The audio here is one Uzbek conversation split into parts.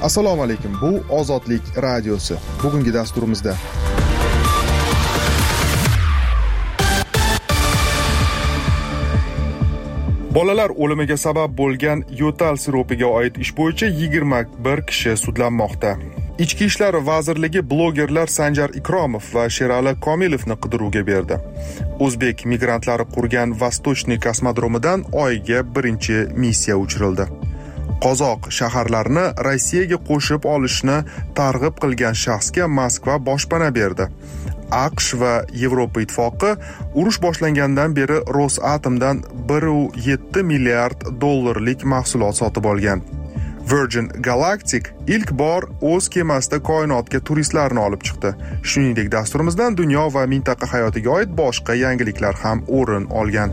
Assalomu alaykum. Bu Ozodlik radiosi. Bugungi dasturimizda bolalar o'limiga sabab bo'lgan yo'tal siropiga oid ish bo'yicha 21 kishi sudlanmoqda. Ichki ishlar vazirligi blogerlar Sanjar Ikromov va Sherali Komilovni qidiruvga berdi. O'zbek migrantlari qurgan Vostochniy kosmodromidan Oyga birinchi missiya uchirildi. Qozoq shaharlarini Rossiyaga qo'shib olishni targ'ib qilgan shaxsga Moskva boshpana berdi. AQSh va Yevropa ittifoqi urush boshlangandan beri Rosatomdan 1,7 milliard dollarlik mahsulot sotib olgan. Virgin Galactic ilk bor o'z kemasida koinotga turistlarni olib chiqdi. Shuningdek, dasturimizdan dunyo va mintaqa hayotiga oid boshqa yangiliklar ham o'rin olgan.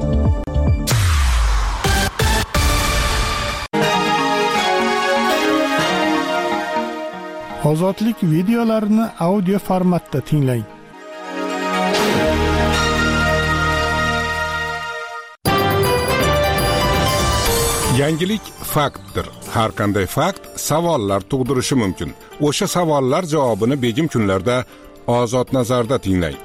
Ozodlik videolarini audio formatda tinglang. Yangilik faktdir. Har qanday fakt savollar tug'dirishi mumkin. O'sha savollar javobini begim kunlarda Ozod nazarda tinglang.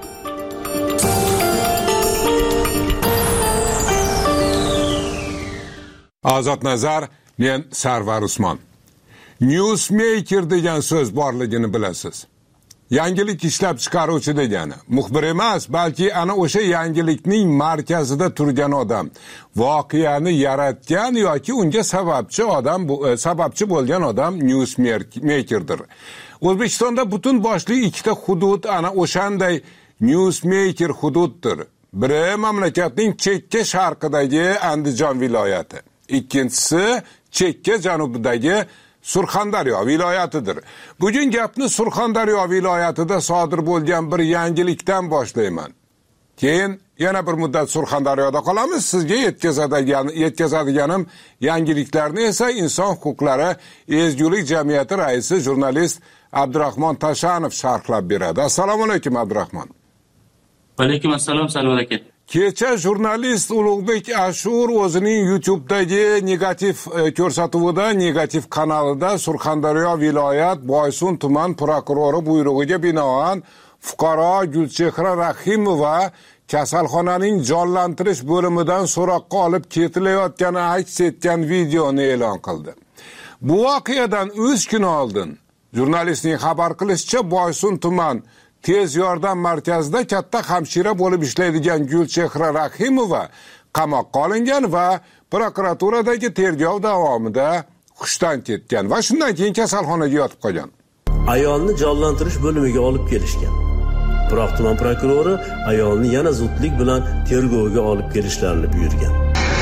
Ozod nazar, men Sarvar Usmon. Newsmaker degan so'z borligini bilasiz. Yangilik ishlab chiqaruvchi degani. Muxbir emas, balki ana o'sha yangilikning markazida turgan odam, voqeani yaratgan yoki unga sababchi bo'lgan odam newsmakerdir. O'zbekistonda butun boshli ikkita hudud ana o'shanday newsmaker hududdir. Biri mamlakatning chekka sharqidagi Andijon viloyati, ikkinchisi chekka janubidagi Surxondaryo viloyatidir. Bugun gapni Surxondaryo viloyatida sodir bo'lgan bir yangilikdan boshlayman. Keyin yana bir muddat Surxondaryoda qolamiz. Sizga yetkazadiganim yangiliklarni esa Inson huquqlari ezgulik jamiyati raisi jurnalist Abdurahmon Tashanov sharhlab beradi. Assalomu alaykum Abdurahmon. Va alaykum assalom, Sarvar aka. Kecha jurnalist Ulug'bek Ashur o'zining YouTube'dagi negativ ko'rsatuvida, negativ kanalida Surxondaryo viloyat Boysun tuman prokurori buyrug'iga binoan fuqaro Gulchehra Rahimova kasalxonaning jonlantirish bo'limidan so'roqqa olib ketilayotgani aks etgan videoni e'lon qildi. Bu voqeadan 3 kun oldin jurnalistning xabar qilishicha Boysun tuman tez yordam markazida katta hamshira bo'lib ishlaydigan Gulchehra Rahimova qamoqqa olingan va prokuraturadagi tergov davomida hushdan ketgan va shundan keyin kasalxonaga yotib qolgan. Ayolni jonlantirish bo'limiga olib kelishgan. Biroq tuman prokurori ayolni yana zudlik bilan tergovga olib kelishlarini buyurgan.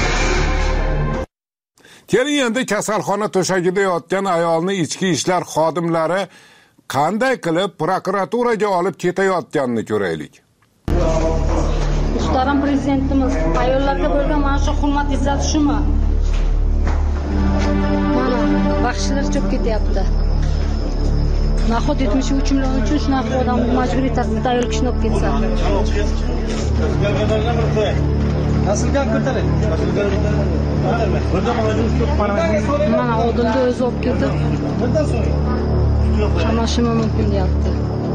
Keyin endi kasalxona to'shagida yotgan ayolni ichki ishlar xodimlari qanday qilib prokuraturaga olib ketayotganini ko'raylik. Muhtaram prezidentimiz, ayollarga bo'lgan mana shu hurmat izzat shumi? Mana baxshilar cho'p ketyapti. Nahot 73 million uchun shunaqa odam majburiy tartibda ayol kishini olib ketsa. Naslga ko'taring. Mana odamni o'zi olib ketib. Qamashimi mumkin deyapti.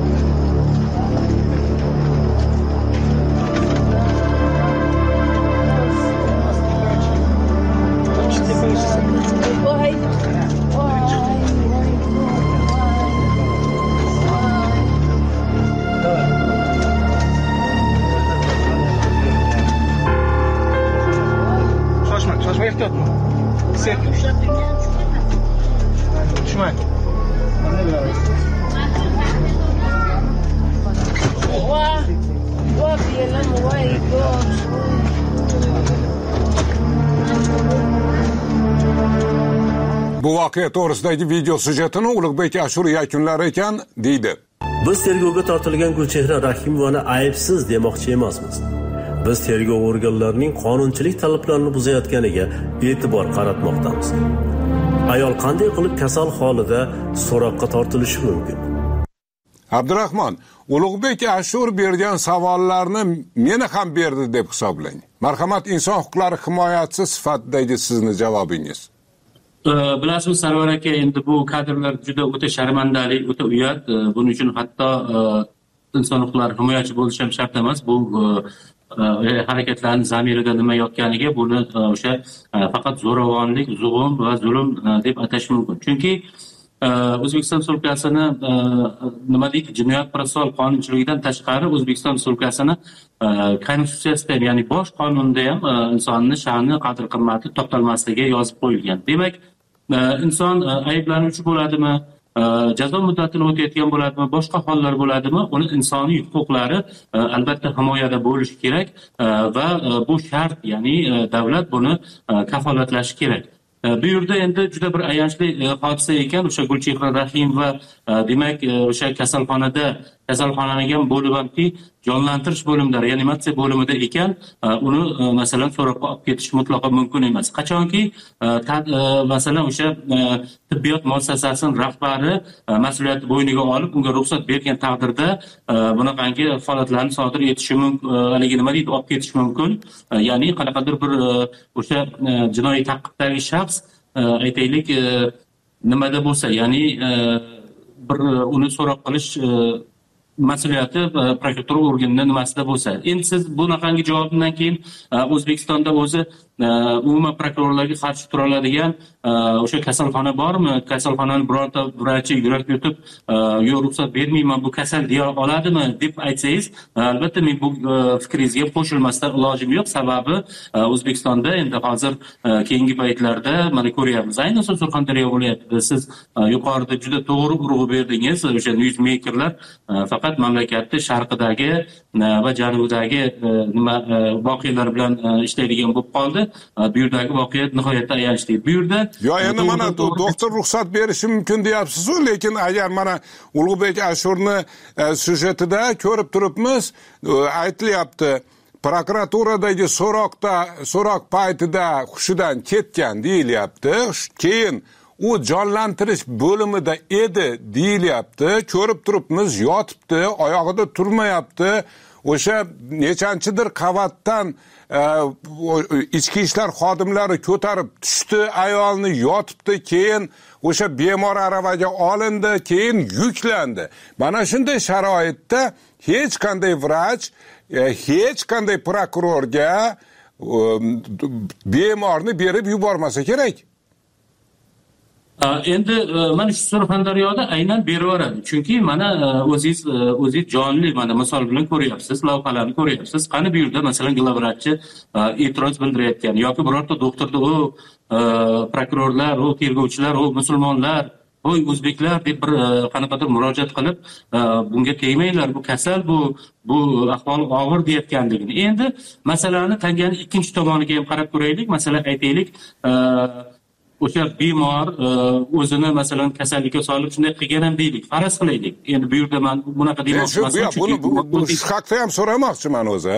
Shoshma ehtiyot. Tushmang. Bu voqea to'g'risidagi video syujetini Ulug'bek Ashur yakunlar ekan deydi. Biz tergovga tortilgan Gulchehra Rahimovani aybsiz demoqchi emasmiz. Biz tergov organlarining qonunchilik talablarini buzayotganiga e'tibor qaratmoqdamiz. Ayol qanday qilib kasal holida so'roqqa tortilishi mumkin? Abdurahmon, Ulug'bek Ashur bergan savollarni meni ham berdi deb hisoblang. Marhamat, inson huquqlari himoyachisi sifatidagi sizni javobingiz. Bilasizmi Sarvar aka, endi bu kadrlar juda o'ta sharmandali, o'ta uyat. Buning uchun hatto inson huquqlari himoyachi bo'lish ham shart emas. Bu harakatlarning zamirida nima yotganiga buni o'sha faqat zo'ravonlik, zug'um va zulm deb atash mumkin. Chunki O'zbekiston Respublikasini nima deydi, jinoyat protsessual qonunchiligidan tashqari O'zbekiston Respublikasini konstitutsiyasida, ya'ni bosh qonunda ham insonni sha'ni, qadr-qimmati toptalmasligi yozib qo'yilgan. Demak, inson ayblanuvchi bo'ladimi, jazo muddatini o'tayotgan bo'ladimi, boshqa hollar bo'ladimi, uni insoniy huquqlari albatta himoyada bo'lishi kerak va bu shart, ya'ni davlat buni kafolatlashi kerak. Bu yerda endi juda bir ayanchli hodisa ekan, o'sha Gulchehra Rahimova demak o'sha kasalxonaning ham bo'lib hamki jonlantirish bo'limida, reanimatsiya bo'limida ekan, uni masalan so'roqqa olib ketish mutlaqo mumkin emas. Qachonki masalan o'sha tibbiyot muassasasining rahbari mas'uliyatni bo'yniga olib unga ruxsat bergan taqdirda bunaqangi holatlarni sodir etishi mumkin, haligi nima deydi, olib ketish mumkin. Ya'ni qanaqadir bir o'sha jinoiy ta'qibdagi shaxs aytaylik nimada bo'lsa, ya'ni bir uni so'roq qilish mas'uliyati prokuratura organining nimasida bo'lsa. Endi siz bunaqangi javobdan keyin O'zbekistonda o'zi umuman prokurorlarga qarshi tura oladigan o'sha kasalxona bormi? Kasalxonaning birorta vrachi yurak yutib, "Yo'q, ruxsat bermayman, bu kasal" deya oladimi deb aytsangiz, albatta men bu fikringizga qo'shilmasdan ilojim yo'q. Sababi O'zbekistonda endi hozir keyingi paytlarda mana ko'ryapmiz. Ayniqsa Surxondaryo viloyatida siz yuqorida juda to'g'ri urg'u berdingiz. O'sha newsmakerlar faqat mamlakatning sharqidagi va janubidagi nima voqealar bilan ishlaydigan bo'lib qoldi. Bu yerdagi voqea nihoyatda ayanchli. Bu yerda endi mana doktor ruxsat berishi mumkin deyapsiz-ku, lekin agar mana Ulug'bek Ashurni syujetida ko'rib turibmiz, aytilyapti, prokuraturadagi so'roq paytida hushidan ketgan deyilyapti. Keyin u jonlantirish bo'limida edi deyilyapti. Ko'rib turibmiz, yotibdi, oyog'ida turmayapti. O'sha nechanchidir qavatdan ichki ishlar xodimlari ko'tarib tushdi, ayolni yotibdi, keyin o'sha bemor aravaga olindi, keyin yuklandi. Mana shunday sharoitda hech qanday vrach, hech qanday prokurorga bemorni berib yubormasa kerak. Endi mana shu Surxondaryoda aynan beraveradi. Chunki mana o'zingiz jonli mana misol bilan ko'ryapsiz, lavhalarni ko'ryapsiz. Qani bu yerda masalan glavratchi e'tiroz bildirayotgan yoki birorta doktorda u prokurorlar, u tergovchilar, u musulmonlar, voy o'zbeklar deb bir qanaqadir murojaat qilib, bunga tegmanglar, bu kasal, bu ahvol og'ir deyotganligini. Endi masalani tanganing ikkinchi tomoniga ham qarab ko'raylik. Masalan, aytaylik, o'sha bemor o'zini masalan kasallikka solib shunday qilgan ham deylik, faraz qilaylik. Endi bu yerda men bunaqa demoqchi emasman. Buni shu haqda ham so'ramoqchiman o'zi.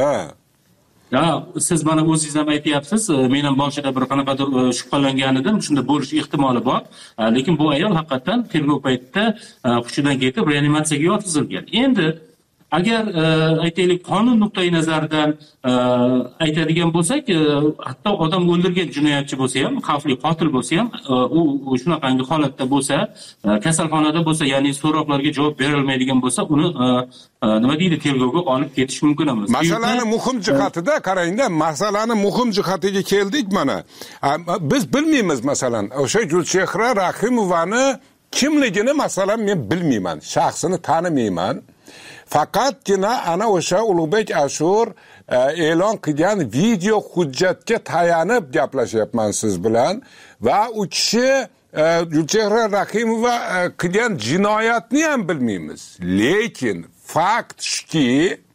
Siz mana o'zingiz ham aytyapsiz, men ham boshida bir qanaqadir shubhalangan edim, shunda bo'lish ehtimoli bor. Lekin bu ayol haqiqatan tergov paytida hushidan ketib reanimatsiyaga yotqizilgan. Endi agar aytaylik qonun nuqtai nazaridan aytadigan bo'lsak, hatto odam o'ldirgan jinoyatchi bo'lsa ham, xavfli qotil bo'lsa ham, u shunaqangi holatda bo'lsa, kasalxonada bo'lsa, ya'ni so'roqlarga javob bera olmaydigan bo'lsa, uni nima deydi, tergovga olib ketish mumkin emas. Masalani muhim jihatida qarangda, masalani muhim jihatiga keldik mana. Biz bilmaymiz masalan, o'sha Gulchehra Rahimovani kimligini masalan men bilmayman, shaxsini tanimayman. Faqatgina ana o'sha Ulug'bek Ashur e'lon qilgan video hujjatga tayanib gaplashyapman siz bilan va u kishi Gulchehra Rahimova qilgan jinoyatni ham bilmaymiz. Lekin fakt shuki,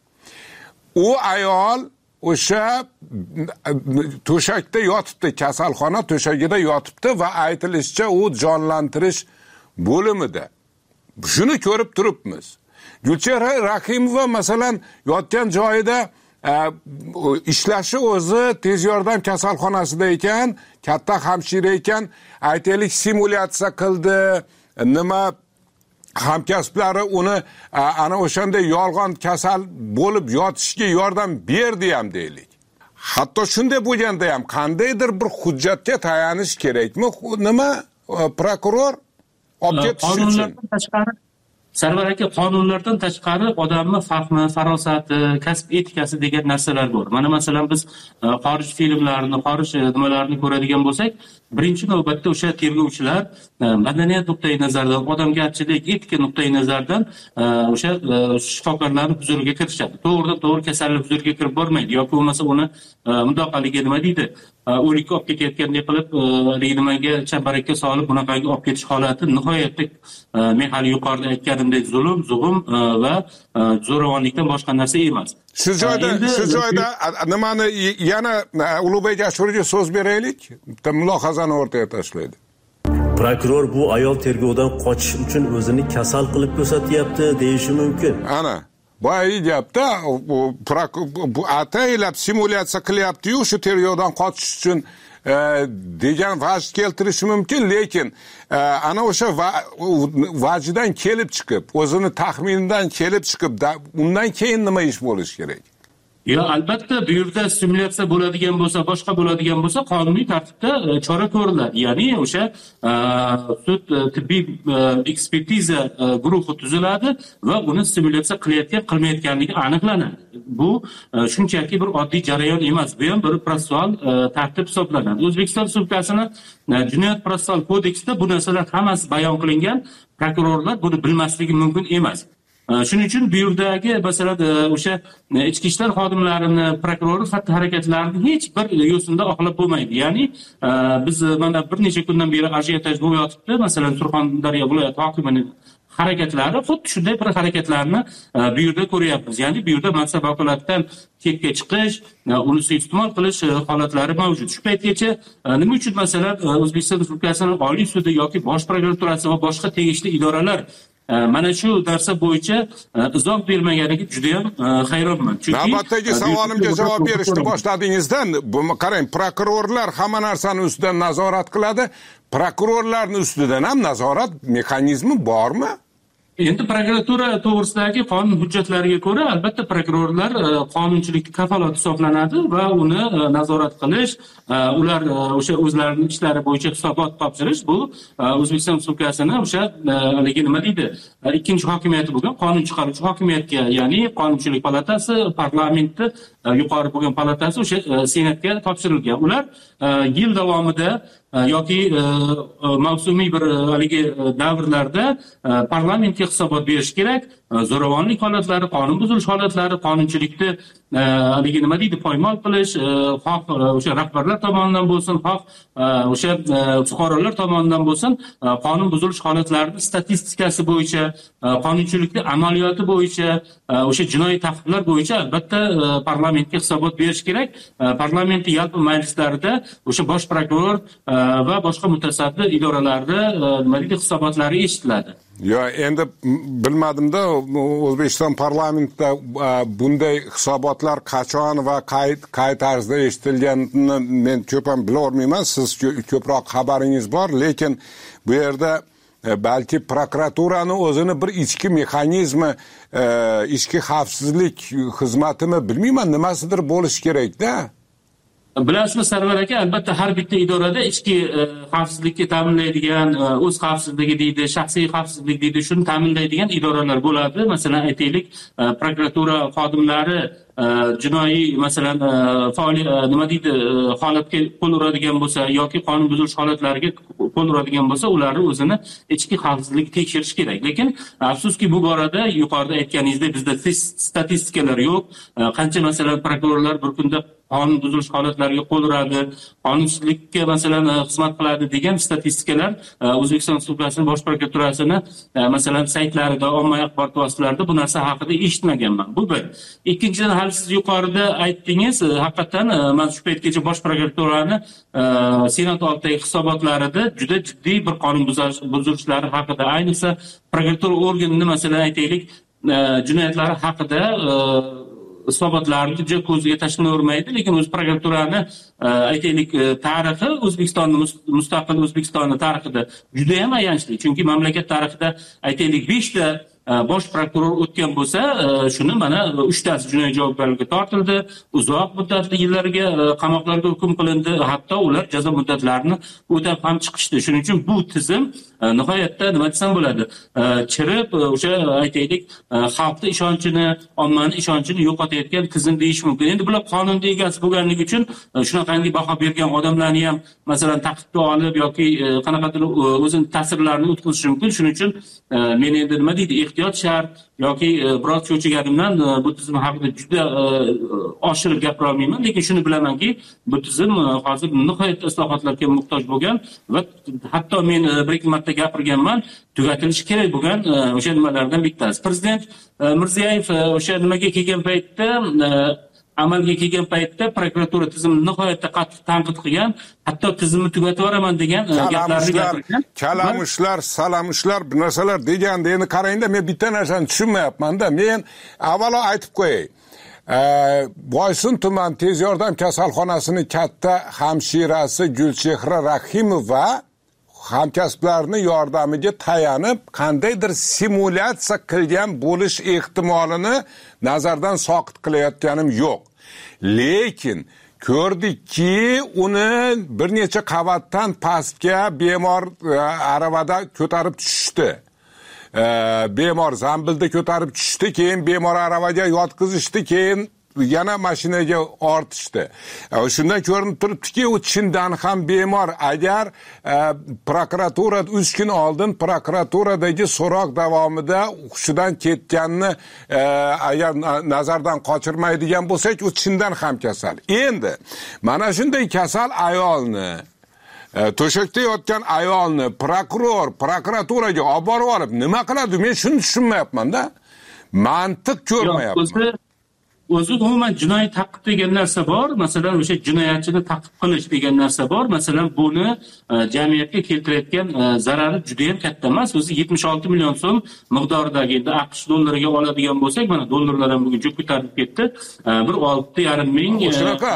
u ayol o'sha to'shakda yotibdi, kasalxona to'shagida yotibdi va aytilishicha u jonlantirish bo'limida. Shuni ko'rib turibmiz. Gulchehra Rahimova masalan yotgan joyida ishlashi o'zi tez yordam kasalxonasida ekan, katta hamshira ekan, aytaylik simulyatsiya qildi, nima hamkasblari uni ana o'shanday yolg'on kasal bo'lib yotishga yordam berdi ham deylik. Hatto shunday bo'lganda ham qandaydir bir hujjatga tayanish kerakmi? Nima prokuror olib ketish uchun? Sarvar aka, qonunlardan tashqari odamni fahmi, farosati, kasb etikasi degan narsalar bor. Mana masalan biz xorij filmlarini, xorij nimalarni ko'radigan bo'lsak, birinchi navbatda o'sha tergovchilar madaniyat nuqtai nazaridan, odamgarchilik, etika nuqtai nazaridan o'sha shifokorlarning huzuriga kirishadi. To'g'ridan-to'g'ri kasallik huzuriga kirib bormaydi yoki bo'lmasa uni mundaqaligi nima deydi? O'likka olib ketayotgandek qilib, nimaga chambarakka solib bunaqangi olib ketish holati nihoyatda men hali yuqorida aytganimdek zug'um va zo'ravonlikdan boshqa narsa emas. Shu joyda nimani yana Ulug'bek Ashurga so'z beraylik. Bitta mulohazani o'rtaga tashlaydi. Prokuror bu ayol tergovdan qochish uchun o'zini kasal qilib ko'rsatyapti deyishi mumkin. Ana boya gapda bu ataylab simulyatsiya qilyapti-yu, shu tergovdan qochish uchun degan vaj keltirishi mumkin, lekin ana o'sha vajdan kelib chiqib, o'zini taxminidan kelib chiqib, undan keyin nima ish bo'lishi kerak? Yo, albatta bu yerda simulyatsiya bo'ladigan bo'lsa, boshqa bo'ladigan bo'lsa, qonuniy tartibda chora ko'riladi. Ya'ni o'sha sud tibbiy ekspertiza guruhi tuziladi va uni simulyatsiya qilmayotganligi aniqlanadi. Bu shunchaki bir oddiy jarayon emas, bu ham bir protsessual tartib hisoblanadi. O'zbekiston Respublikasining Jinoyat protsessual kodeksida bu narsalar hammasi bayon qilingan. Prokurorlar buni bilmasligi mumkin emas. Shuning uchun bu yerdagi masalan o'sha ichki ishlar xodimlarini, prokuror xatti-harakatlarini hech bir yo'sinda oqlab bo'lmaydi. Ya'ni biz mana bir necha kundan beri ajiotaj bo'layotibdi. Masalan, Surxondaryo viloyat hokimining harakatlari xuddi shunday bir harakatlarni bu yerda ko'ryapmiz. Ya'ni bu yerda mansab vakolatdan chetga chiqish, uni suiiste'mol qilish holatlari mavjud. Shu paytgacha nima uchun masalan O'zbekiston Respublikasining Oliy sudi yoki Bosh prokuraturasi va boshqa tegishli idoralar mana shu narsa bo'yicha izoh bermaganiga juda ham hayronman. Chunki navbatdagi savolimga javob berishni boshladingizdan, qarang, prokurorlar hamma narsani ustidan nazorat qiladi. Prokurorlarning ustidan ham nazorat mexanizmi bormi? Endi prokuratura to'g'risidagi qonun hujjatlariga ko'ra albatta prokurorlar qonunchilik kafolati hisoblanadi va uni nazorat qilish, ular o'sha o'zlarining ishlari bo'yicha hisobot topshirish bu O'zbekiston Respublikasining o'sha nima deydi, ikkinchi hokimiyati bo'lgan qonun chiqaruvchi hokimiyatga, ya'ni Qonunchilik palatasi, parlamentni yuqori bo'lgan palatasi o'sha senatga topshirilgan. Ular yil davomida yoki mavsumiy bir haligi davrlarda parlamentga hisobot berish kerak. Zo'ravonlik holatlari, qonun buzilish holatlari, qonunchilikni haligi nima deydi, poymol qilish, xoh o'sha rahbarlar tomonidan bo'lsin, xoh o'sha fuqarolar tomonidan bo'lsin, qonun buzilish holatlarining statistikasi bo'yicha, qonunchilikning amaliyoti bo'yicha, o'sha jinoiy tahdidlar bo'yicha albatta parlamentga hisobot berish kerak. Parlamentning yalpi majlislarida o'sha bosh prokuror va boshqa mutasaddi idoralarda nima deydi, hisobotlari eshitiladi. Yo, endi bilmadim-da, O'zbekiston parlamentida bunday hisobotlar qachon va qay tarzda eshitilganini men ko'p ham bilolmayman. Siz ko'proq xabaringiz bor, lekin bu yerda balki prokuraturani o'zini bir ichki mexanizmi, ichki xavfsizlik xizmatimi bilmayman, nimasidir bo'lishi kerak-da. Bilasizmi Sarvar aka, albatta har bitta idorada ichki xavfsizlikni ta'minlaydigan, o'z xavfsizligi deydi, shaxsiy xavfsizlik deydi, shuni ta'minlaydigan idoralar bo'ladi. Masalan, aytaylik, prokuratura xodimlari jinoiy masalan nima deydi, holatga qo'l uradigan bo'lsa yoki qonun buzilish holatlariga qo'l uradigan bo'lsa, ularni o'zini ichki xavfsizlik tekshirish kerak. Lekin afsuski bu borada yuqorida aytganingizdek bizda statistikalar yo'q. Qancha masalan prokurorlar bir kunda qonun buzilish holatlariga qo'l uradi, qonunchilikka masalan xizmat qiladi degan statistikalar O'zbekiston Respublikasining Bosh prokuraturasini masalan saytlarida, ommaviy axborot vositalarida bu narsa haqida eshitmaganman. Bu bir. Ikkinchidan, hali siz yuqorida aytdingiz, haqiqatan men shu paytgacha Bosh prokuraturani senat oldidagi hisobotlarida juda jiddiy bir qonun buzilishlar haqida, ayniqsa prokuratura organini masalan aytaylik jinoyatlari haqida hisobotlarni juda ko'zga tashlanavermaydi, lekin o'z prokuraturani aytaylik tarixi O'zbekistonning mustaqil O'zbekistonning tarixida juda ham ayanchli. Chunki mamlakat tarixida aytaylik 5 ta bosh prokuror o'tgan bo'lsa, shuni mana 3 tasi jinoiy javobgarlikka tortildi, uzoq muddatli yillarga qamoqlarga hukm qilindi, hatto ular jazo muddatlarini o'tab ham chiqishdi. Shuning uchun bu tizim nihoyatda nima desam bo'ladi, chirib o'sha aytaylik xalqning ishonchini, ommaning ishonchini yo'qotayotgan tizim deyish mumkin. Endi bular qonunga egasi bo'lganligi uchun shunaqangi baho bergan odamlarni ham masalan taqibga olib yoki qanaqadir o'zini ta'sirlarini o'tkazishi mumkin. Shuning uchun men endi nima deydi, ehtiyot shart yoki biroz cho'chiganimdan bu tizim haqida juda oshirib gapira olmayman, lekin shuni bilamanki, bu tizim hozir nihoyatda islohotlarga muhtoj bo'lgan va hatto men bir-ikki marta gapirganman, tugatilishi kerak bo'lgan o'sha nimalardan bittasi. Prezident Mirziyoyev o'sha nimaga kelgan paytda, amalga kelgan paytda prokuratura tizimini nihoyatda qattiq tanqid qilgan, hatto tizimni tugatib yuboraman degan gaplarni gapirgan. Kalamushlar, salamushlar, bu narsalar deganda endi qarangda, men bitta narsani tushunmayapman-da. Men avvalo aytib qo'yay. Boysun tuman tez yordam kasalxonasini katta hamshirasi Gulchehra Rahimova hamkasblarni yordamiga tayanib qandaydir simulyatsiya qilgan bo'lish ehtimolini nazardan soqit qilayotganim yo'q. Lekin ko'rdikki, uni bir necha qavatdan pastga bemor aravada ko'tarib tushishdi. Bemor zambilda ko'tarib tushdi, keyin bemor aravaga yotqizishdi, keyin yana mashinaga ortishdi. Shundan ko'rinib turibdiki, u chindan ham bemor. Agar prokuratura 3 kun oldin prokuraturadagi so'roq davomida hushidan ketganini agar nazardan qochirmaydigan bo'lsak, u chindan ham kasal. Endi mana shunday kasal ayolni, to'shakda yotgan ayolni prokuraturaga olib borib olib nima qiladi? Men shuni tushunmayapman-da. Mantiq ko'rmayapman. O'zi umuman jinoiy ta'qib degan narsa bor. Masalan, o'sha jinoyatchini ta'qib qilish degan narsa bor. Masalan, buni jamiyatga keltirayotgan zarari juda ham katta emas. O'zi 76 million so'm miqdoridagi, endi AQSh dollariga oladigan bo'lsak, mana dollarlar ham bugun juda ko'tarib ketdi. Bir 6,5 ming. Shunaqa,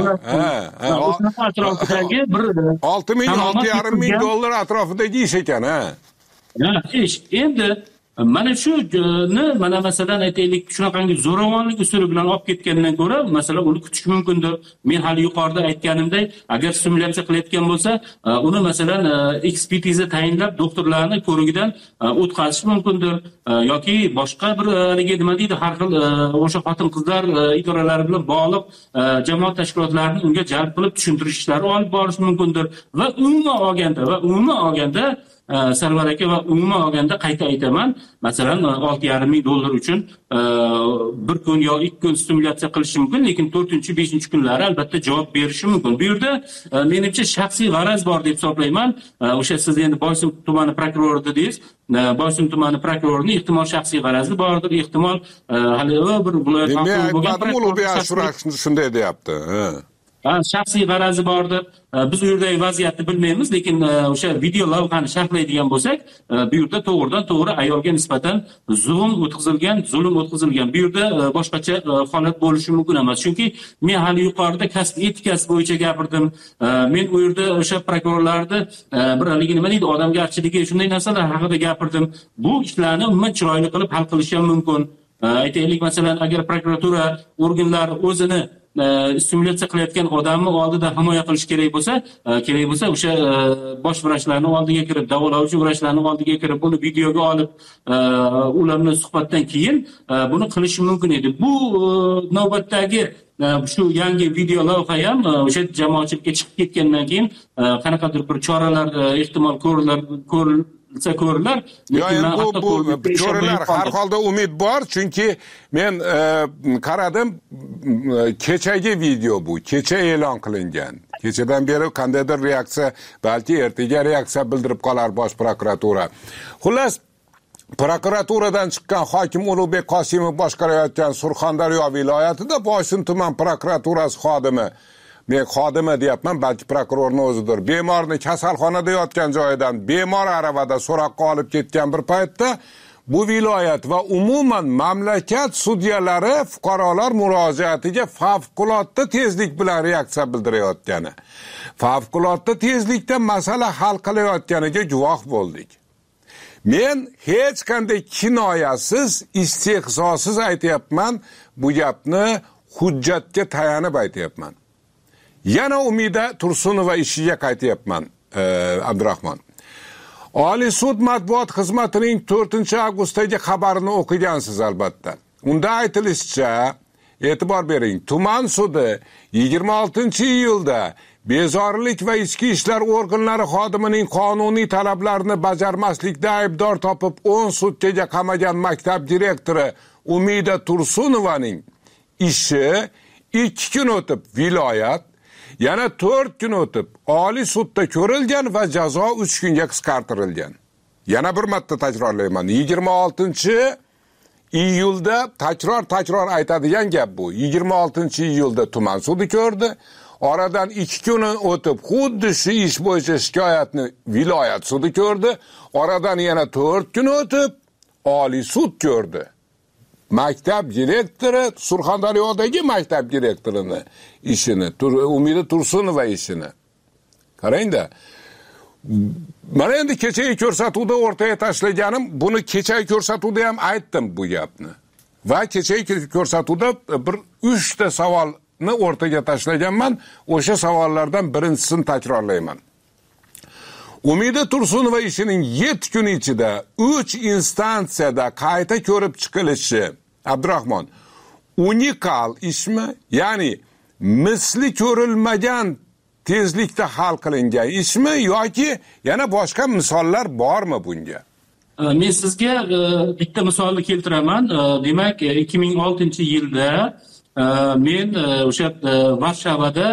atrofidagi bir 6 ming, 6,5 ming dollar atrofidagi ish ekan, ha. Ish. Endi mana shuni, mana masalan aytaylik, shunaqangi zo'ravonlik usuli bilan olib ketgandan ko'ra, masalan, uni kutish mumkindir. Men hali yuqorida aytganimdek, agar simulyatsiya qilayotgan bo'lsa, uni masalan ekspertiza tayinlab doktorlarning ko'rigidan o'tkazish mumkindir yoki boshqa bir nima deydi, har xil o'sha xotin-qizlar idoralari bilan bog'liq jamoat tashkilotlarini unga jalb qilib tushuntirish ishlari olib borish mumkindir va umuman olganda Sarvar aka, va umuman olganda qayta aytaman, masalan 6,5 ming dollar uchun bir kun yo 2 kun stimulyatsiya qilishi mumkin, lekin 4-5 kunlari albatta javob berishi mumkin. Bu yerda menimcha shaxsiy g'araz bor deb hisoblayman. O'sha siz endi Boysun tumani prokurori dedingiz. Boysun tumani prokurorining ehtimol shaxsiy g'arazi bordir, ehtimol hali bir viloyat hokimi bo'lgan shunday deyapti. Shaxsiy g'arazi bordir. Biz u yerdagi vaziyatni bilmaymiz, lekin o'sha video lavhani sharhlaydigan bo'lsak, bu yerda to'g'ridan-to'g'ri ayolga nisbatan zulm o'tkazilgan. Bu yerda boshqacha holat bo'lishi mumkin emas. Chunki men hali yuqorida kasb etikasi bo'yicha gapirdim. Men u yerda o'sha prokurorlarni bir nima deydi, odamgarchiligi, shunday narsalar haqida gapirdim. Bu ishlarni umuman chiroyli qilib hal qilish ham mumkin. Aytaylik, masalan, agar prokuratura organlari o'zini stimulyatsiya qilayotgan odamni oldida himoya qilish kerak bo'lsa, o'sha bosh vrachlarning oldiga kirib, davolovchi vrachlarning oldiga kirib, buni videoga olib, ularning suhbatdan keyin buni qilish mumkin edi. Bu navbatdagi shu yangi video lavha ham o'sha jamoatchilikka chiqib ketgandan keyin qanaqadir bir choralar ehtimol ko'rilar. Bu choralar har holda umid bor, chunki men qaradim, kechagi video bu, kecha e'lon qilingan. Kechadan beri qandaydir reaksiya, balki ertaga reaksiya bildirib qolar bosh prokuratura. Xullas, prokuraturadan chiqqan hokim Ulug'bek Qosimov boshqarayotgan Surxondaryo viloyatida Boysun tuman prokuraturasi xodimi, men xodimi deyapman, balki prokurorni o'zidir, bemorni kasalxonada yotgan joyidan bemor aravada so'roqqa olib ketgan bir paytda bu viloyat va umuman mamlakat sudyalari fuqarolar murojaatiga favqulodda tezlik bilan reaksiya bildirayotgani, favqulodda tezlikda masala hal qilayotganiga guvoh bo'ldik. Men hech qanday kinoyasiz, istehzosiz aytyapman, bu gapni hujjatga tayanib aytyapman. Yana Umida Tursunova ishiga qaytyapman, Abdurahmon. Oliy sud matbuot xizmatining 4-avgustdagi xabarini o'qigansiz albatta. Unda aytilishicha, e'tibor bering, tuman sudi 26-iyulda bezorilik va ichki ishlar organlari xodimining qonuniy talablarini bajarmaslikda aybdor topib 10 sutkaga qamagan maktab direktori Umida Tursunovaning ishi 2 kun o'tib viloyat, yana 4 kun o'tib Oliy sudda ko'rilgan va jazo 3 kunga qisqartirilgan. Yana bir marta takrorlayman. 26-iyulda takror aytadigan gap bu. 26-iyulda tuman sudi ko'rdi. Oradan 2 kun o'tib xuddi shu ish bo'yicha shikoyatni viloyat sudi ko'rdi. Oradan yana 4 kun o'tib Oliy sud ko'rdi. Maktab direktori, Surxondaryodagi maktab direktorini ishini, Umida Tursunova ishini. Qarangda. Mana endi kechagi ko'rsatuvda o'rtaga tashlaganim, buni kechagi ko'rsatuvda ham aytdim bu gapni. Va kechagi ko'rsatuvda bir 3 ta savolni o'rtaga tashlaganman. O'sha savollardan birinchisini takrorlayman. Umida Tursunova ishining 7 kun ichida 3 instansiyada qayta ko'rib chiqilishi, Abdurahmon, unikal ishmi? Ya'ni misli ko'rilmagan tezlikda hal qilingan ishmi yoki yana boshqa misollar bormi bunga? Men sizga bitta misolni keltiraman. Demak, 2006-yilda men o'sha Varshavada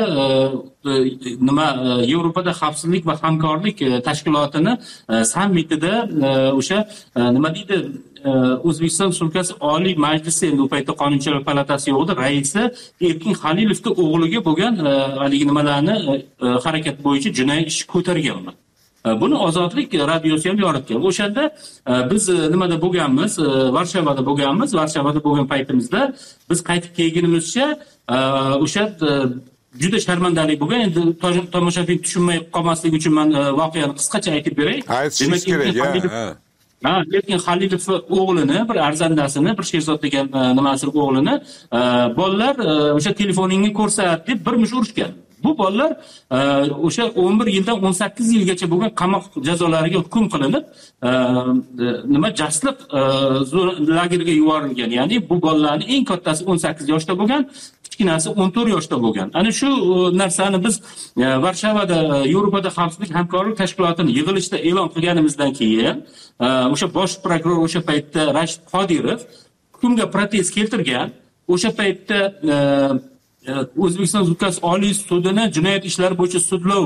Yevropada xavfsizlik va hamkorlik tashkilotini sammitida o'sha nima deydi, O'zbekiston Respublikasi Oliy Majlisi, endi u paytda Qonunchilik palatasi yo'qdi, raisi Erkin Halilovning o'g'liga bo'lgan haligi nimalarni harakat bo'yicha jinoyat ishi ko'targanman. Buni Ozodlik radiosi ham yoritgan. O'shanda biz nimada bo'lganmiz? Varshavada bo'lganmiz. Varshavada bo'lgan paytimizda biz qaytib kelganimizcha o'sha juda sharmandalik bo'lgan. Endi tomoshabin tushunmay qolmasligi uchun men voqeani qisqacha aytib beray. Demak, Erkin Halilov o'g'lini, bir arzandasini, bir Sherzod degan nimasini o'g'lini bolalar o'sha telefoningni ko'rsat deb bir mush urishgan. Bu bolalar o'sha 11 yildan 18 yilgacha bo'lgan qamoq jazolariga hukm qilinib, jasliq lagerga yuborilgan. Ya'ni bu bolalarning eng kattasi 18 yoshda bo'lgan, kichkinasi 14 yoshda bo'lgan. Ana shu narsani biz Varshavada Yevropada xavfsizlik hamkorlik tashkilotini yig'ilishda e'lon qilganimizdan keyin o'sha bosh prokuror o'sha paytda Rashid Qodirov hukmga protest keltirgan. O'sha paytda O'zbekiston Respublikasi Oliy sudini jinoyat ishlari bo'yicha sudlov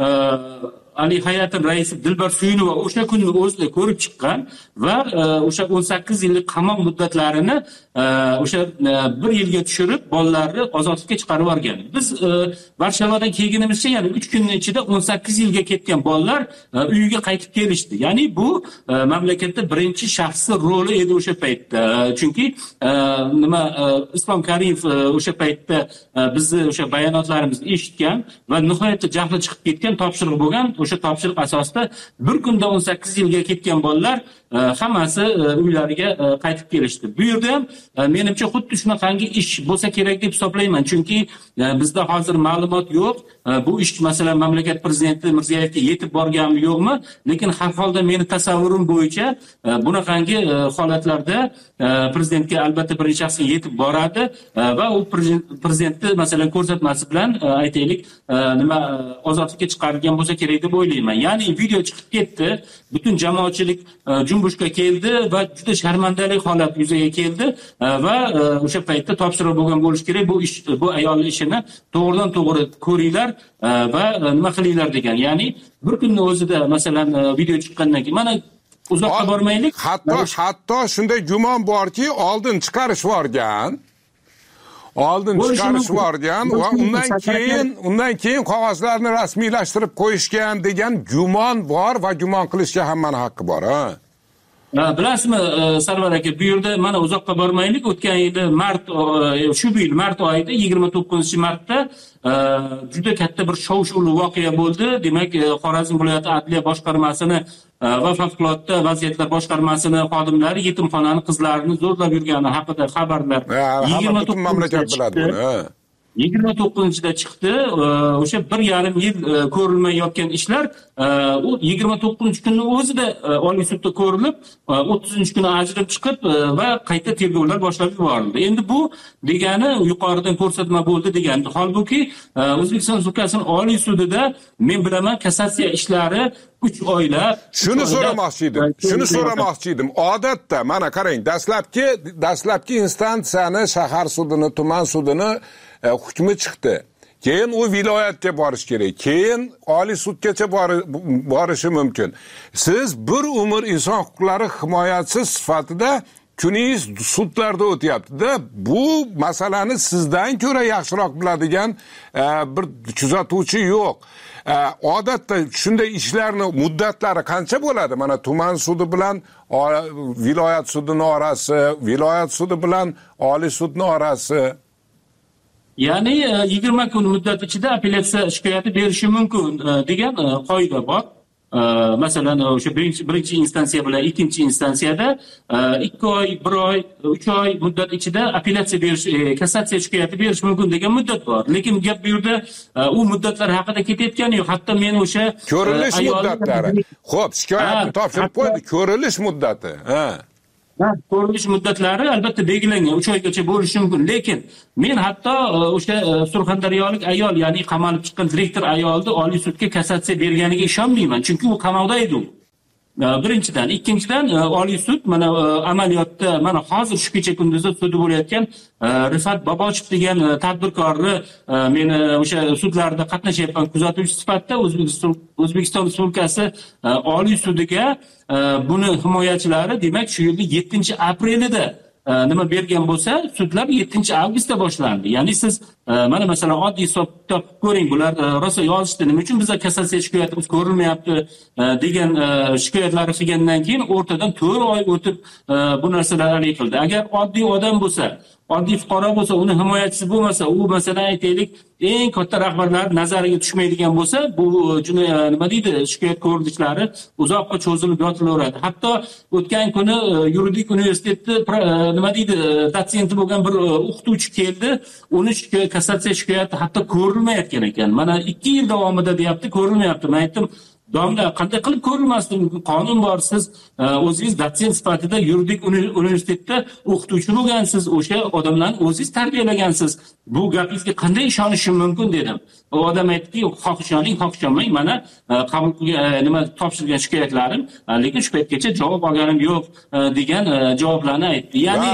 Ali Hayatin raisi Dilbar Suyunova o'sha kunni o'zida ko'rib chiqqan va o'sha 18 yillik qamoq muddatlarini o'sha 1 yilga tushirib, bolalarni ozodlikka chiqarib yuborgan. Biz Varshavadan kelganimizcha, ya'ni 3 kunning ichida 18 yilga ketgan bolalar uyiga qaytib kelishdi. Ya'ni bu mamlakatda birinchi shaxsiy roli edi o'sha paytda. Chunki Islom Karimov o'sha paytda bizni o'sha bayonotlarimizni eshitgan va nihoyatda jahli chiqib ketgan, topshiriq bo'lgan. O'sha topshiriq asosida bir kunda 18 yilga ketgan bolalar hammasi uylariga qaytib kelishdi. Bu yerda ham menimcha xuddi shunaqangi ish bo'lsa kerak deb hisoblayman. Chunki bizda hozir ma'lumot yo'q. Bu ish masalan mamlakat prezidenti Mirziyoyevga yetib borganmi yo'qmi? Lekin har holda meni tasavvurim bo'yicha bunaqangi holatlarda prezidentga albatta birinchi shaxsga yetib boradi va u prezidentni masalan ko'rsatmasi bilan aytaylik ozodlikka chiqarilgan bo'lsa kerak deb o'ylayman. Ya'ni video chiqib ketdi, butun jamoatchilik jumbushga keldi va juda sharmandalik holat yuzaga keldi va o'sha paytda topshiriq bo'lgan bo'lish kerak, bu ayolning ishini to'g'ridan to'g'ri ko'ringlar va nima qilinglar degan. Ya'ni bir kunning o'zida masalan video chiqqandan keyin mana uzoqqa bormaylik. Hatto shunday gumon borki, oldin chiqarish borgan. Va undan keyin qog'ozlarni rasmiylashtirib qo'yishgan degan gumon bor va gumon qilishga hammani haqqi bor, ha. Bilasizmi Sarvar aka, bu yerda mana uzoqqa bormaylik. O'tgan yili shu yil mart oyida 29-martda juda katta bir shov-shuvli voqea bo'ldi. Demak, Xorazm viloyati adliya boshqarmasini va favqulodda vaziyatlar boshqarmasini xodimlari yetimxonani qizlarini zo'rlab yurgani haqida xabarlar 29 mamlakat biladi buni. 29-da chiqdi. O'sha 1,5 yil ko'rilmay yotgan ishlar u 29-kunning o'zida Oliy sudda ko'rilib, 30-kuni ajrab chiqib va qayta tergovlar boshlab yuborildi. Endi bu degani yuqoridan ko'rsatma bo'ldi degani. Holbuki O'zbekiston Respublikasining Oliy sudida men bilaman kassatsiya ishlari 3 oylab. Shuni so'ramoqchi edim. Odatda mana qarang, dastlabki instansiyani, shahar sudini, tuman sudini hukmi chiqdi. Keyin u viloyatga borish kerak. Keyin Oliy sudgacha borishi mumkin. Siz bir umr inson huquqlari himoyachisi sifatida kuningiz sudlarda o'tyapti-da. Bu masalani sizdan ko'ra yaxshiroq biladigan bir kuzatuvchi yo'q. Odatda shunday ishlarning muddatlari qancha bo'ladi? Mana tuman sudi bilan viloyat sudining orasi, viloyat sudi bilan Oliy sudning orasi. Ya'ni 20 kun muddat ichida apellyatsiya shikoyati berishi mumkin degan qoida bor. Masalan, o'sha birinchi instansiya bilan ikkinchi instansiyada 2 oy, 1 oy, 3 oy muddat ichida apellyatsiya berish, kassatsiya shikoyati berish mumkin degan muddat bor. Lekin gap bu yerda u muddatlar haqida ketayotgani yo'q. Hatto men o'sha ko'rilish muddatlari. Xo'p, shikoyatni topshirib qo'ydi, ko'rilish muddati. Ko'rilish muddatlari albatta belgilangan 3 oygacha bo'lishi mumkin. Lekin men hatto o'sha surxondaryolik ayol, ya'ni qamalib chiqqan direktor ayolni Oliy sudga kassatsiya berganiga ishonmayman. Chunki u qamoqda edi. Birinchidan, ikkinchidan Oliy sud mana amaliyotda mana hozir shu kecha kunduzda sudi bo'layotgan Rifat Bobochev degan tadbirkorni meni o'sha sudlarda qatnashyapman kuzatuvchi sifatida O'zbekiston Respublikasi Oliy sudiga buni himoyachilari demak shu yilning 7-aprelida nima bergan bo'lsa, sudlar 7-avgustda boshlandi. Ya'ni siz mana masalan oddiy hisob ko'ring, bular rosa yozishdi. Nima uchun bizga kassatsiya shikoyatimiz ko'rilmayapti degan shikoyatlar qilgandan keyin o'rtadan 4 oy o'tib bu narsalar hal etildi. Agar oddiy odam bo'lsa, oddiy fuqaro bo'lsa, uni himoyachisi bo'lmasa, u masalan aytaylik eng katta rahbarlar nazariga tushmaydigan bo'lsa, bu nima deydi, shikoyat ko'rilishlari uzoqqa cho'zilib yotilaveradi. Hatto o'tgan kuni yuridik universitetda nima deydi, dotsenti bo'lgan bir o'qituvchi keldi, uni kassatsiya shikoyati hatto ko'rilmayotgan ekan. Mana 2 yil davomida deyapti, ko'rilmayapti. Men aytdim, domla, qanday qilib ko'rilmasdi? Qonun bor, siz o'zingiz dotsent sifatida yuridik universitetda o'qituvchi bo'lgansiz, o'sha odamlarni o'zingiz tarbiyalagansiz. Bu gapingizga qanday ishonishim mumkin dedim. O odam aytdiki, xoh ishoning, xoh ishonmang, mana qabul nima topshirgan shikoyatlarim, lekin shu paytgacha javob olganim yo'q degan javoblarni aytdi. Ya'ni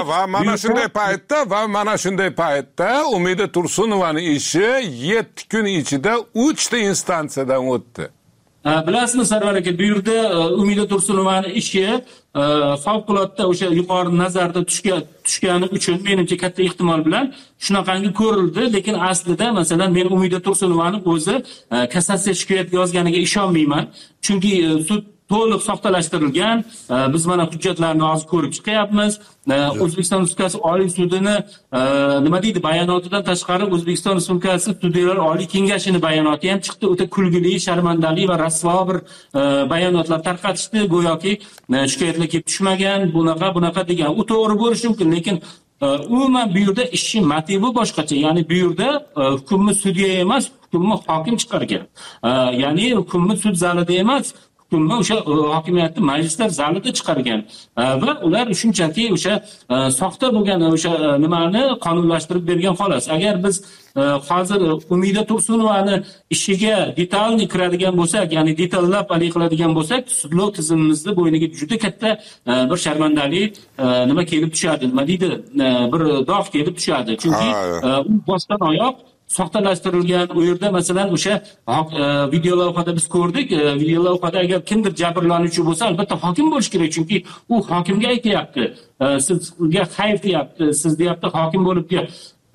mana shunday paytda Umida Tursunovani ishi 7 kun ichida 3 ta instansiyadan o'tdi. Bilasizmi Sarvar aka, bu yerda Umida Tursunovani ishi favqulodda o'sha yuqori nazarda tushgani uchun menimcha katta ehtimol bilan shunaqangi ko'rildi. Lekin aslida masalan men Umida Tursunovani o'zi kassatsiya shikoyat yozganiga ishonmayman. Chunki sud to'liq soxtalashtirilgan. Biz mana hujjatlarni hozir ko'rib chiqyapmiz. O'zbekiston Respublikasi Oliy sudini nima deydi, bayonotidan tashqari O'zbekiston Respublikasi Sudyalar Oliy kengashining bayonoti ham chiqdi. O'ta kulgili, sharmandali va rasvo bir bayonotlar tarqatishdi. Go'yoki shikoyatlar kelib tushmagan, bunaqa degan. U to'g'ri bo'lishi mumkin, lekin umuman bu yerda ishning motivi boshqacha. Ya'ni bu yerda hukmni sudya emas, hukmni hokim chiqargan. Ya'ni hukmni sud zalida emas, hukmni o'sha hokimiyatni majlislar zalida chiqargan va ular shunchaki o'sha soxta bo'lgan o'sha nimani qonunlashtirib bergan xolos. Agar biz hozir Umida Tursunovani ishiga detalni kiradigan bo'lsak, ya'ni detallab hal qiladigan bo'lsak, sudlov tizimimizda bo'yniga juda katta bir sharmandalik nima kelib tushadi, nima deydi, bir dog' kelib tushadi. Chunki u boshdan oyoq soxtalashtirilgan. U yerda masalan o'sha video lavhada biz ko'rdik. Video lavhada agar kimdir jabrlanuvchi bo'lsa, albatta hokim bo'lish kerak, chunki u hokimga aytayapti, sizga xayf deyapti, siz deyapti hokim bo'lib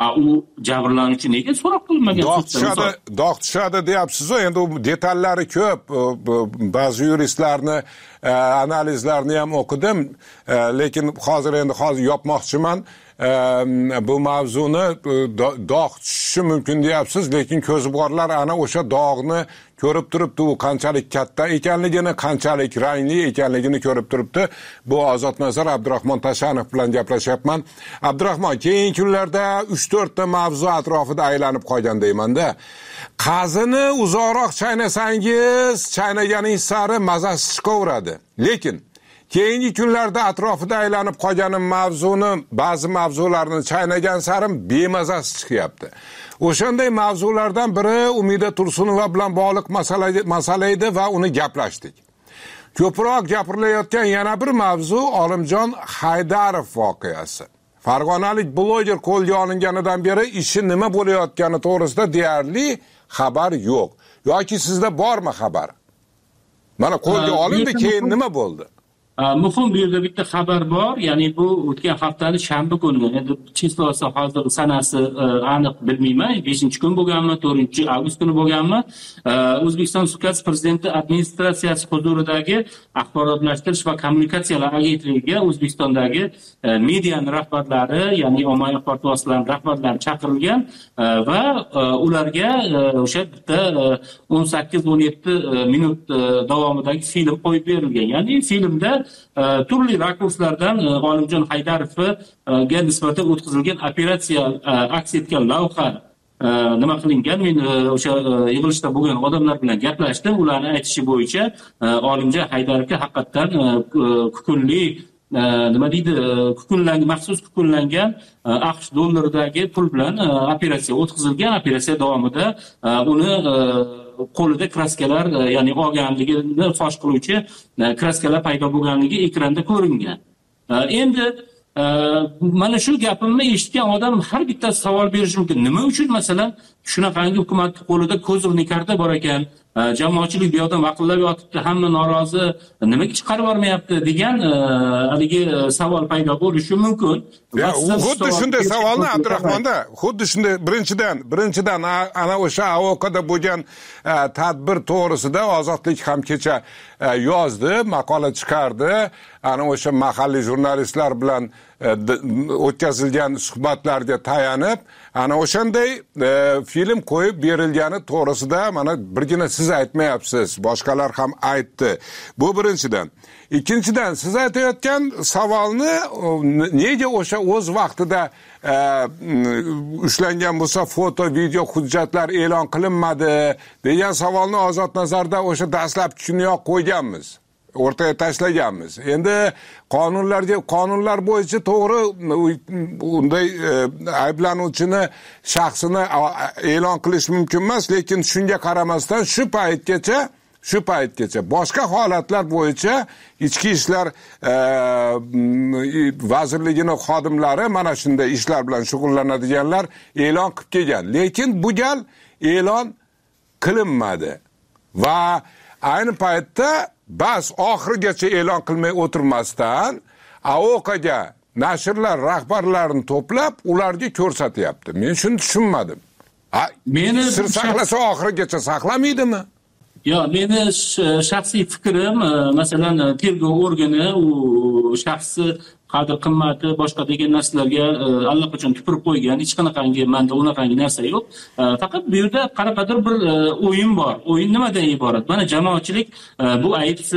u jabrlanuvchi nega so'roq qilinmagan? Dog' tushadi deyapsiz-ku, endi u detallari ko'p. Ba'zi yuristlarni analizlarini ham o'qidim, lekin hozir yopmoqchiman. Bu mavzuni dog' tushishi mumkin deyapsiz, lekin ko'zi borlar ana o'sha dog'ni ko'rib turibdi, u qanchalik katta ekanligini, qanchalik rangli ekanligini ko'rib turibdi. Bu Ozodnazar Abdurahmon Tashanov bilan gaplashyapman. Abdurahmon, keyingi kunlarda 3-4 ta mavzu atrofida aylanib qolgan deyman-da. Qazini uzoqroq chaynasangiz, chaynaganing sari mazasi chiqaveradi. Lekin keyingi kunlarda atrofida aylanib qolgan mavzuni, ba'zi mavzularni chaynagan sari bemazasi chiqyapti. O'shanday mavzulardan biri Umida Tursunova bilan bog'liq masala edi va uni gaplashdik. Ko'proq gapirilayotgan yana bir mavzu Olimjon Haydarov voqeasi. Farg'onalik bloger qo'lga olinganidan beri ishi nima bo'layotgani to'g'risida deyarli xabar yo'q. Yoki sizda bormi xabar? Mana qo'lga olindi, keyin nima bo'ldi? Muhim bu yerda bitta xabar bor, ya'ni bu o'tgan haftani shanba kuni, endi chislosi hozir sanasi aniq bilmayman, 5-kun bo'lganmi, 4-avgust kuni bo'lganmi, O'zbekiston Respublikasi Prezidenti administratsiyasi huzuridagi axborotlashtirish va kommunikatsiyalar agentligiga O'zbekistondagi medianing rahbarlari, ya'ni ommaviy axborot vositalarining rahbarlari chaqirilgan va ularga o'sha bitta 18-17 minut davomidagi film qo'yib berilgan. Ya'ni filmda turli rakurslardan Olimjon Haydarovga nisbatan o'tkazilgan operatsiya aks etgan lavha nima qilingan. Men o'sha yig'ilishda bo'lgan odamlar bilan gaplashdim. Ularning aytishi bo'yicha Olimjon Haydarovga haqiqatan kukunli maxsus kukunlangan AQSh dollaridagi pul bilan operatsiya o'tkazilgan. Operatsiya davomida uni qo'lida kraskalar, ya'ni olganligini fosh qiluvchi kraskalar paydo bo'lganligi ekranda ko'ringan. Endi mana shu gapimni eshitgan odam har bittasi savol berishi mumkin. Nima uchun masalan shunaqangi hukumat qo'lida ko'zg'irni karta bor ekan, jamoatchilik bu yoqdan vaqillab yotibdi, hamma norozi, nimaga chiqarib yubormayapti degan haligi savol paydo bo'lishi mumkin. Xuddi shunday savolni Abdurahmonda, xuddi shunday birinchidan ana o'sha AOKda bo'lgan tadbir to'g'risida Ozodlik ham kecha yozdi, maqola chiqardi. Ana o'sha mahalliy jurnalistlar bilan o'tkazilgan suhbatlarga tayanib, ana o'shanday film qo'yib berilgani to'g'risida mana birgina siz aytmayapsiz, boshqalar ham aytdi. Bu birinchidan. Ikkinchidan, siz aytayotgan savolni nega o'sha o'z vaqtida ushlangan bo'lsa foto, video hujjatlar e'lon qilinmadi degan savolni Ozodnazarda o'sha dastlabki kuniyoq qo'yganmiz. O'rtaga tashlaganmiz. Endi qonunlar bo'yicha to'g'ri unday ayblanuvchini shaxsini e'lon qilish mumkin emas, lekin shunga qaramasdan shu paytgacha boshqa holatlar bo'yicha Ichki ishlar vazirligining xodimlari mana shunday ishlar bilan shug'ullanadiganlar e'lon qilib kelgan. Lekin bu gal e'lon qilinmadi va ayni paytda bas oxirigacha e'lon qilmay o'tirmasdan AOKga nashrlar rahbarlarini to'plab ularga ko'rsatyapti. Men shuni tushunmadim. Meni sir saqlasa oxirigacha saqlamaydimi? Yo'q, meni shaxsiy fikrim, masalan, tergov organi u shaxsi qadr qimmati boshqa degan narsalarga allaqachon tupurib qo'ygan. Hech qanaqangi menda unaqangi narsa yo'q. Faqat bu yerda qanaqadir bir o'yin bor. O'yin nimadan iborat? Mana jamoatchilik bu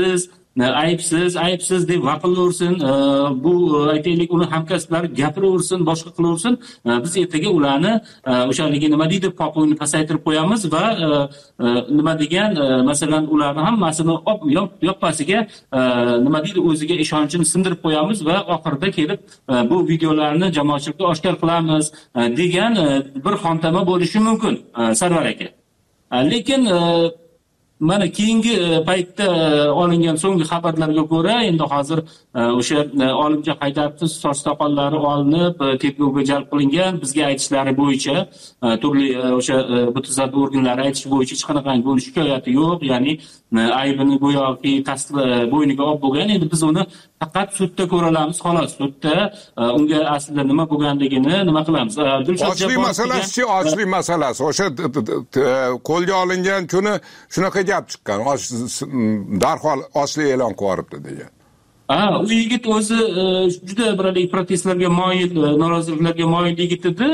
aybsiz deb vaqillaversin, bu aytaylik uni hamkasblari gapiraversin, boshqa qilaversin. Biz ertaga ularni o'shaligi nima deydi, qo'yni pasaytirib qo'yamiz va nima degan, masalan, ularni hammasini yoppasiga nima deydi, o'ziga ishonchini sindirib qo'yamiz va oxirida kelib bu videolarni jamoatchilikka oshkor qilamiz degan bir xontama bo'lishi mumkin, Sarvar aka. Lekin mana keyingi paytda olingan so'nggi xabarlarga ko'ra, endi hozir o'sha Olimjon Haydarovning soch soqollari olinib, tergovga jalb qilingan. Bizga aytishlari bo'yicha, turli o'sha bu tizim organlari aytishi bo'yicha hech qanaqangi buni shikoyati yo'q, ya'ni aybini go'yoki bo'yniga olib bo'lgan. Endi biz uni faqat sudda ko'ramiz, xolos. Sudda unga aslida nima bo'lganligini nima qilamiz. Ochlik masalasi. O'sha qo'lga olingan kuni shunaqa gap chiqqan. Darhol ochlik e'lon qilib degan. U yigit o'zi juda bir protestlarga moyil, noroziliklarga moyil yigit edi.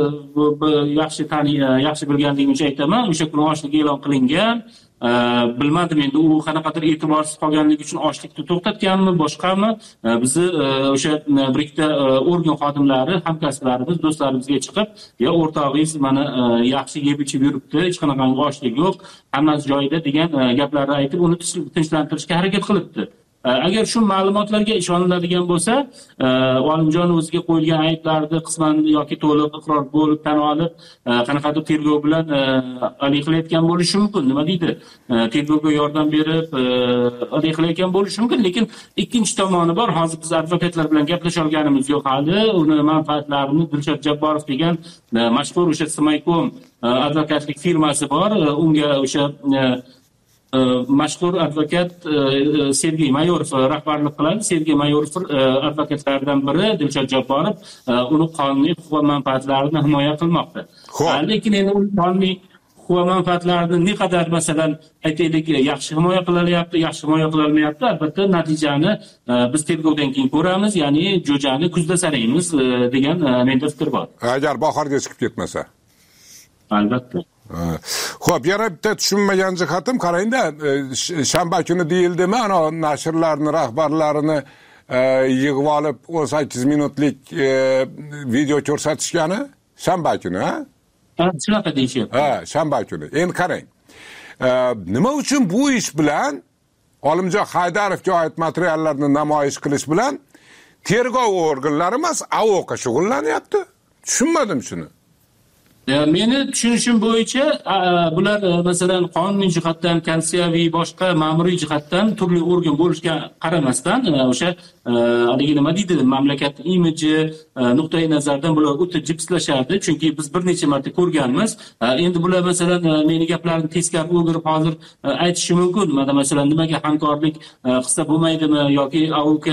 Yaxshi bilganligim uchun aytaman. O'sha kuni ochlik e'lon qilingan. Bilmadim endi u qanaqadir e'tiborsiz qolganligi uchun ochlikni to'xtatganmi, boshqami? Bizni o'sha bir ikkita organ xodimlari, hamkasblarimiz, do'stlarimizga chiqib, "Ya o'rtog'ingiz mana yaxshi yeb ichib yuribdi, hech qanaqangi ochlik yo'q, hammasi joyida" degan gaplarni aytib, uni tinchlantirishga harakat qilibdi. Agar shu ma'lumotlarga ishoniladigan bo'lsa, Olimjon o'ziga qo'yilgan ayblarni qisman yoki to'liq iqror bo'lib tan olib, qanaqadir tergov bilan hal qilayotgan bo'lishi mumkin. Nima deydi? Tergovga yordam berib, hal qilayotgan bo'lishi mumkin, lekin ikkinchi tomoni bor. Hozir biz advokatlar bilan gaplasha olganimiz yo'q hali. Uni manfaatlarini Dilshod Jabborov degan mashhur o'sha Smaykom advokatlik firmasi bor. Unga o'sha mashhur advokat Sergey Mayorov rahbarlik qiladi. Sergey Mayorov advokatlardan biri Dilshod Jabborov uni qonuniy huquq va manfaatlarini himoya qilmoqda. Lekin endi uni qonuniy huquq va manfaatlarini ne qadar masalan aytaylik yaxshi himoya qilyapti, yaxshi himoya qilolmayapti, albatta natijani biz tergovdan keyin ko'ramiz, ya'ni jo'jani kuzda saraymiz degan menda fikr bor. Agar bahorga chiqib ketmasa. Albatta. Xo'p, yana bitta tushunmagan jihatim qarangda, shanba kuni deyildimi, ana nashrlarning rahbarlarini yig'ib olib 18 minutlik video ko'rsatishgani shanba kuni, ha? Shunaqa deyishyapti. Shanba kuni. Endi qarang. Nima uchun bu ish bilan Olimjon Haydarovga oid materiallarni namoyish qilish bilan tergov organlari emas, AOK shug'ullanyapti? Tushunmadim shuni. Meni tushunishim bo'yicha bular masalan qonuniy jihatdan, konstitutsiyaviy boshqa ma'muriy jihatdan turli organ bo'lishiga qaramasdan o'sha haligi nima deydi, mamlakat imiji nuqtai nazardan bular o'ta jipslashadi, chunki biz bir necha marta ko'rganmiz. Endi bular masalan meni gaplarimni teskari o'girib hozir aytishi mumkin. Masalan nimaga hamkorlik qilsa bo'lmaydimi yoki AOK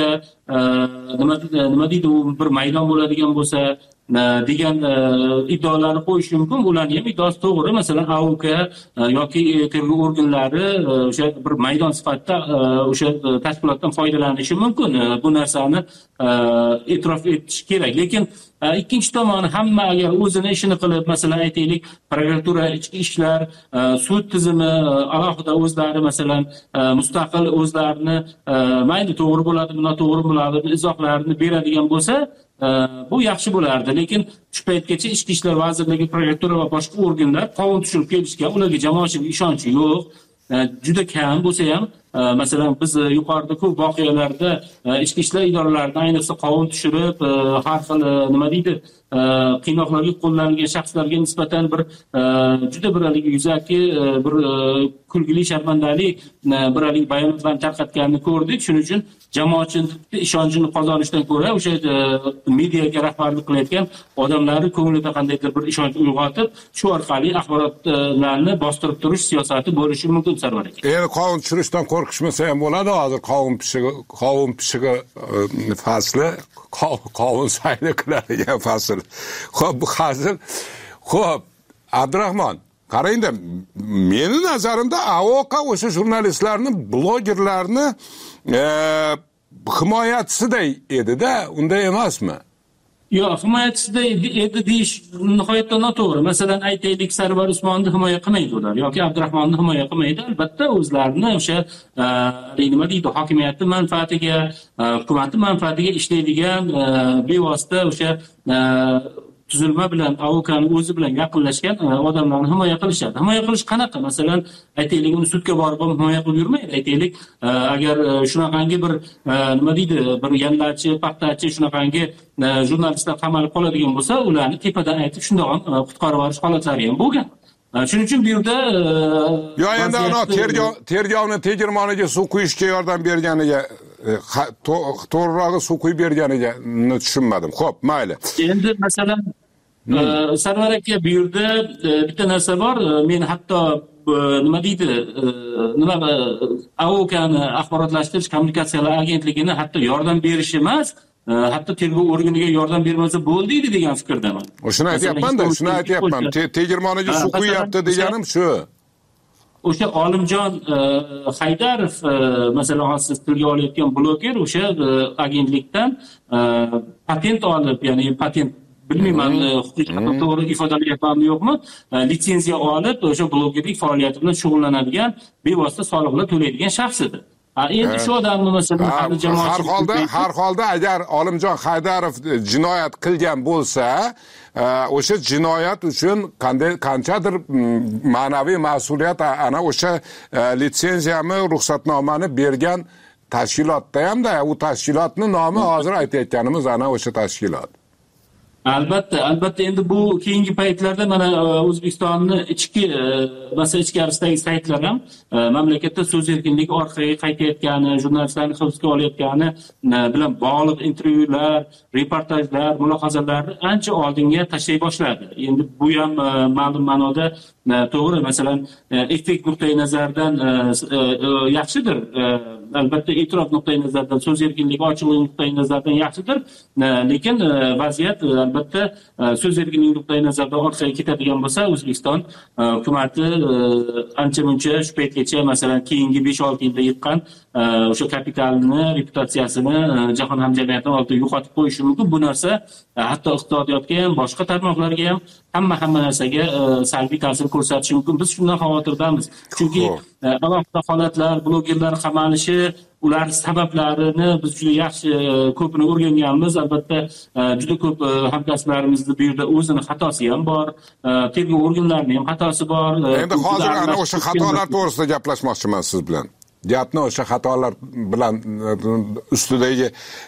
nima deydi, u bir maydon bo'ladigan bo'lsa degan iddaolarni qo'yish mumkin. Ularning ham iddaosi to'g'ri. Masalan, AOK yoki tergov organlari o'sha bir maydon sifatida o'sha tashkilotdan foydalanishi mumkin. Bu narsani e'tirof etish kerak. Lekin ikkinchi tomoni hamma agar o'zini ishini qilib, masalan aytaylik, prokuratura, ichki ishlar, sud tizimi alohida o'zlari masalan mustaqil o'zlarini mayli to'g'ri bo'ladi, noto'g'ri bo'ladi izohlarini beradigan bo'lsa, bu yaxshi bo'lardi. Lekin shu paytgacha Ichki ishlar vazirligi, prokuratura va boshqa organlar qonun tushirib kelishga, ularga jamoatchilik ishonchi yo'q. Juda kam bo'lsa ham, masalan biz yuqorida ko'p voqealarda ichki ishlar idoralaridan ayniqsa qonun tushirib, har xil nima deydi, qiynoqlarga qo'llanilgan shaxslarga nisbatan bir juda bir yuzaki bir kulgili sharmandali bir bayonotlarni tarqatganini ko'rdik. Shuning uchun jamoatchilik ishonchini qozonishdan ko'ra o'sha mediaga rahbarlik qilayotgan odamlarni ko'nglida qandaydir bir ishonch uyg'otib, shu orqali axborotlarni bostirib turish siyosati bo'lishi mumkin, Sarvar aka. Endi qonun tushirishdan qo'rqishmasa ham bo'ladi. Hozir qovun pishig'i fasli, qovun sayli qiladigan fasl. Xo'p, bu hozir Abdurahmon, qarangda, meni nazarimda AOK o'sha jurnalistlarni, blogerlarni himoyachisiday edi-da, unday emasmi? Yo'q, himoyachisiday edi deyish nihoyatda noto'g'ri. Masalan, aytaylik, Sarvar Usmonni himoya qilmaydi ular yoki Abdurahmonni himoya qilmaydi. Albatta o'zlarini o'sha nima deydi, hokimiyatning manfaatiga, hukumatning manfaatiga ishlaydigan bevosita o'sha tuzilma bilan, AOKni o'zi bilan yaqinlashgan odamlarni himoya qilishadi. Himoya qilish qanaqa? Masalan, aytaylik, uni sudga borib himoya qilib yurmaydi. Aytaylik, agar shunaqangi bir nima deydi, bir yanlachi, paxtachi shunaqangi jurnalistlar qamalib qoladigan bo'lsa, ularni tepadan aytib shundoq qutqarib olish holatlari ham bo'lgan. Shuning uchun bu yerda endi ana tergovni tegirmoniga suv quyishga yordam berganiga, to'g'rirog'i suv quyib berganiga tushunmadim. Xo'p, mayli. Endi masalan Sarvar aka, bu yerda bitta narsa bor. Men hatto nima deydi, AOKni axborotlashtirish kommunikatsiyalar agentligini hatto yordam berish emas, hatto tergov organiga yordam bermasa bo'ldi degan fikrdaman. Shuni aytyapman. Tegirmoniga suv quyyapti deganim shu. O'sha Olimjon Haydarov, masalan, hozir tilga olayotgan bloger o'sha agentlikdan patent olib, ya'ni patent bilmayman huquqni to'g'ri ifodalayapmanmi yo'qmi, litsenziya olib o'sha blogerlik faoliyati bilan shug'ullanadigan, bevosita soliqlar to'laydigan shaxs edi. Endi shu odamni masalan har holda agar Olimjon Haydarov jinoyat qilgan bo'lsa, o'sha jinoyat uchun qanchadir ma'naviy mas'uliyat ana o'sha litsenziyani, ruxsatnomani bergan tashkilotda hamda u tashkilotning nomi hozir aytayotganimiz ana o'sha tashkilot. Albatta endi bu keyingi paytlarda mana O'zbekistonni ichkarisidagi saytlar ham mamlakatda so'z erkinligi orqaga qaytayotgani, jurnalistlarni hibsga olayotgani bilan bog'liq intervyular, reportajlar, mulohazalarni ancha oldinga tashlay boshladi. Endi bu ham ma'lum ma'noda to'g'ri, masalan, effekt nuqtai nazaridan yaxshidir. Albatta e'tirof nuqtai nazaridan, so'z erkinligi, ochiqlik nuqtai nazaridan yaxshidir, lekin vaziyat albatta so'z erkinligi nuqtai nazaridan orqaga ketadigan bo'lsa, O'zbekiston hukumati ancha-muncha shu paytgacha masalan keyingi 5-6 yilda yiqqan o'sha kapitalini, reputatsiyasini jahon hamjamiyati oldida yo'qotib qo'yishi mumkin. Bu narsa hatto iqtisodiyotga ham, boshqa tarmoqlarga ham, hamma narsaga salbiy ta'sir ko'rsatishi mumkin. Biz shundan xavotirdamiz. Chunki alohida holatlar, blogerlar qamalishi, ular sabablarini biz juda yaxshi ko'pini o'rganganmiz. Albatta juda ko'p hamkasblarimizni bu yerda o'zini xatosi ham bor, tergov organlarining ham xatosi bor. Endi hozir ana o'sha xatolar to'g'risida gaplashmoqchiman siz bilan. Gapni o'sha xatolar bilan ustidagi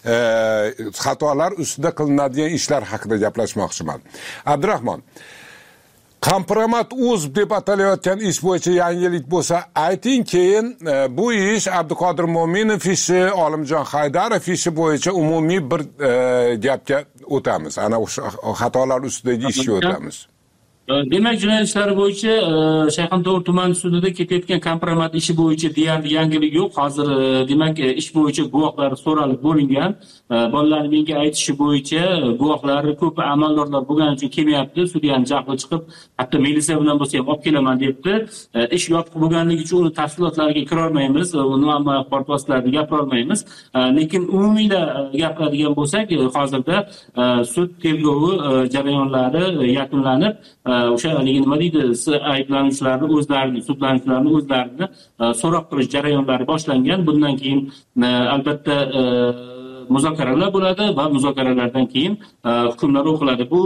xatolar ustida qilinadigan ishlar haqida gaplashmoqchiman. Abdurahmon, Kompromat.uz deb atalayotgan ish bo'yicha yangilik bo'lsa ayting, keyin bu ish Abduqodir Mo'minov ishi, Olimjon Haydarov ishi bo'yicha umumiy bir gapga o'tamiz. Ana o'sha xatolar ustidagi ishga o'tamiz. Demak, jinoyat ishlari bo'yicha Shayxontohur tuman sudida ketayotgan kompromat ishi bo'yicha deyarli yangilik yo'q. Hozir demak ish bo'yicha guvohlar so'ralib bo'lingan. Bolalar menga aytishi bo'yicha guvohlar ko'p amaldorlar bo'lgani uchun kelmayapti. Sudya ham jahli chiqib, hatto militsiya bilan bo'lsa ham olib kelaman debdi. Ish yopiq bo'lganligi uchun uni tafsilotlariga kira olmaymiz, uni ham axborot vositalarida gapira olmaymiz. Lekin umumiyda gapiradigan bo'lsak, hozirda sud tergovi jarayonlari yakunlanib, o'sha nima deydi, ayblanuvchilarni o'zlarini, sudlanuvchilarni o'zlarini so'roq qilish jarayonlari boshlangan. Bundan keyin albatta muzokaralar bo'ladi va muzokaralardan keyin hukmlar o'qiladi. Bu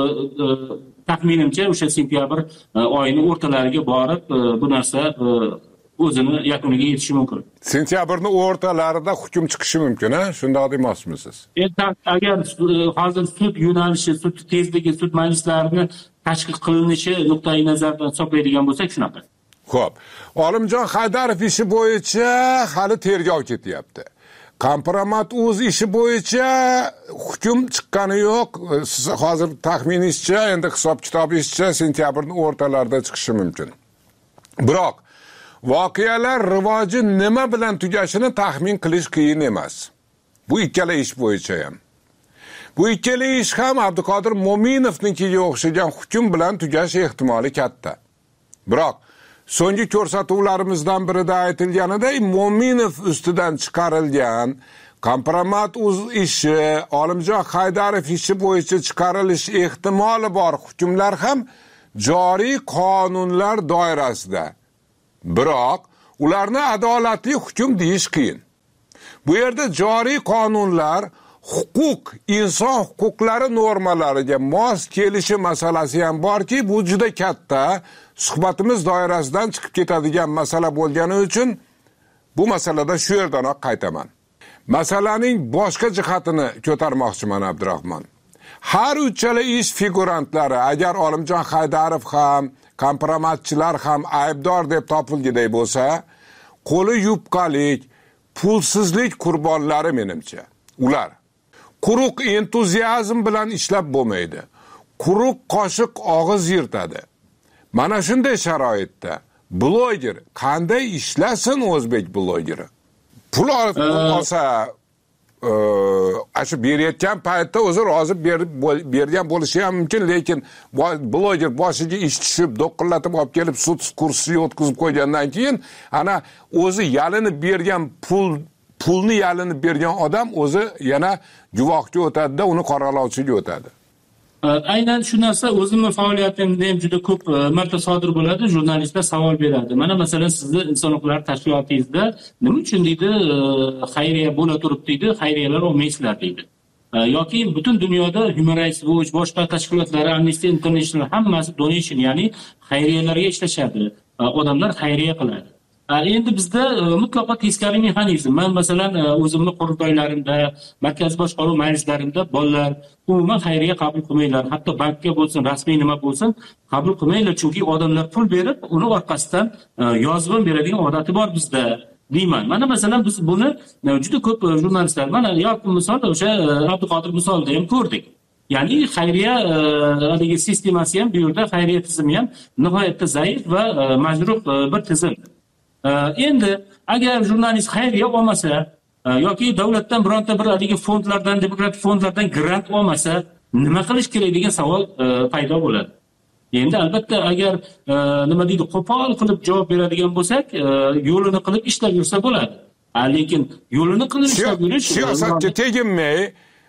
taxminimcha o'sha sentyabr oyining o'rtalariga borib bu narsa o'zini yakuniga yetishi mumkin. Sentyabrning o'rtalarida hukm chiqishi mumkin, ha? Shunday demoqchimisiz? Agar hozir sud yo'nalishi, sud tezligi, sud majlislarini tashkil qilinishi nuqtai nazaridan hisoblaydigan bo'lsak shunaqa. Xo'p. Olimjon Haydarov ishi bo'yicha hali tergov ketyapti. Kompromat.uz ishi bo'yicha hukm chiqqani yo'q. Siz hozir taxminingizcha, endi hisob-kitobingizcha sentyabrning o'rtalarida chiqishi mumkin. Biroq voqealar rivoji nima bilan tugashini taxmin qilish qiyin emas. Bu ikkala ish bo'yicha ham. Bu ikkala ish ham Abduqodir Mo'minovnikiga o'xshagan hukm bilan tugash ehtimoli katta. Biroq so'nggi ko'rsatuvlarimizdan birida aytilganiday, Mo'minov ustidan chiqarilgan Kompromat.uz ishi, Olimjon Haydarov ishi bo'yicha chiqarilish ehtimoli bor hukmlar ham joriy qonunlar doirasida. Biroq ularni adolatli hukm deyish qiyin. Bu yerda joriy qonunlar huquq, inson huquqlari normalariga mos kelishi masalasi ham borki, bu juda katta, suhbatimiz doirasidan chiqib ketadigan masala bo'lgani uchun bu masalada shu yerdanoq qaytaman. Masalaning boshqa jihatini ko'tarmoqchiman, Abdurahmon. Har uchala ish figurantlari, agar Olimjon Haydarov ham, kompromatchilar ham aybdor deb topilgiday bo'lsa, qo'li yupqalik, pulsizlik qurbonlari menimcha. Ular quruq entuziazm bilan ishlab bo'lmaydi. Quruq qoshiq og'iz yirtadi. Mana shunday sharoitda bloger qanday ishlasin o'zbek blogeri? Pul olsa shu berayotgan paytda o'zi rozi bergan bo'lishi ham mumkin, lekin bloger boshiga ish tushib, do'qillatib olib kelib sud kursiga o'tkazib qo'ygandan keyin ana o'zi yalinib bergan pulni yalinib bergan odam o'zi yana guvohga o'tadi-da, uni qoralovchiga o'tadi. Aynan shu narsa o'zimning faoliyatimda ham juda ko'p marta sodir bo'ladi. Jurnalistlar savol beradi. Mana masalan sizni inson huquqlari tashkilotingizda nima uchun deydi xayriya bo'la turib deydi, xayriyalar olmaysizlar deydi. Yoki butun dunyoda Human Rights Watch, boshqa tashkilotlar, Amnesty International hammasi donation, ya'ni xayriyalarga ishlashadi. Odamlar xayriya qiladi. Endi bizda mutlaqo teskari mexanizm. Men masalan o'zimning qurultoylarimda, markaziy boshqaruv majlislarimda bolalar umuman xayriya qabul qilmaylar. Hatto bankka bo'lsin, rasmiy nima bo'lsin, qabul qilmaylar, chunki odamlar pul berib, uni orqasidan yozib beradigan odati bor bizda. Deyman. Mana masalan biz buni juda ko'p jurnalistlar, mana yoki misol o'sha Abduqodir misolida ham ko'rdik. Ya'ni xayriya haligi sistemasi ham bu yerda, xayriya tizimi ham nihoyatda zaif va majruh bir tizim. Endi agar jurnalist xayriya olmasa yoki davlatdan bironta bir haligi fondlardan, demokratik fondlardan grant olmasa, nima qilish kerak degan savol paydo bo'ladi. Endi albatta agar nima deydi, qo'pol qilib javob beradigan bo'lsak, yo'lini qilib ishlab yursa bo'ladi. Lekin yo'lini qilib ishlab yurish siyosatga teginmay,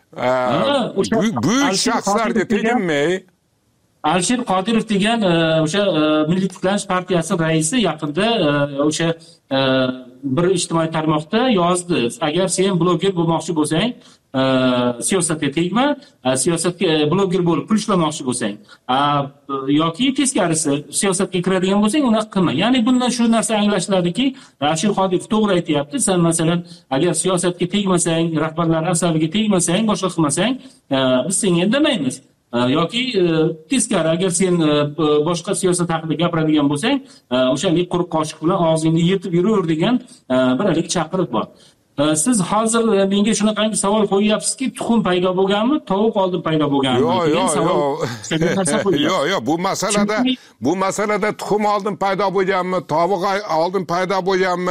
buyuk shaxslarga teginmay. Alisher Qodirov degan o'sha Milliy tiklanish partiyasi raisi yaqinda o'sha bir ijtimoiy tarmoqda yozdi. Agar sen bloger bo'lmoqchi bo'lsang, siyosatga tegma, siyosatga bloger bo'lib pul ishlamoqchi bo'lsang, yoki teskarisi siyosatga kiradigan bo'lsang, uni qilma. Ya'ni bundan shu narsa anglashiladiki, Alisher Qodirov to'g'ri aytayapti. Sen masalan agar siyosatga tegmasang, rahbarlar asabiga tegmasang, boshqa qilmasang, biz senga indamaymiz. Yoki teskari, agar sen boshqa siyosat haqida gapiradigan bo'lsang, o'shalik quruq qoshiq bilan og'zingni yirtib yuraver degan bir halik chaqiriq bor. Siz hozir menga shunaqangi savol qo'yyapsizki, tuxum paydo bo'lganmi, tovuq oldin paydo bo'lganmi degan savol. Yo'q, bu masalada tuxum oldin paydo bo'lganmi, tovuq oldin paydo bo'lganmi,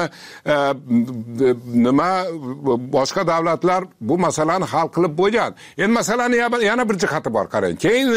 nima boshqa davlatlar bu masalani hal qilib bo'lgan. Endi masalani yana bir jihati bor, qarang. Keyin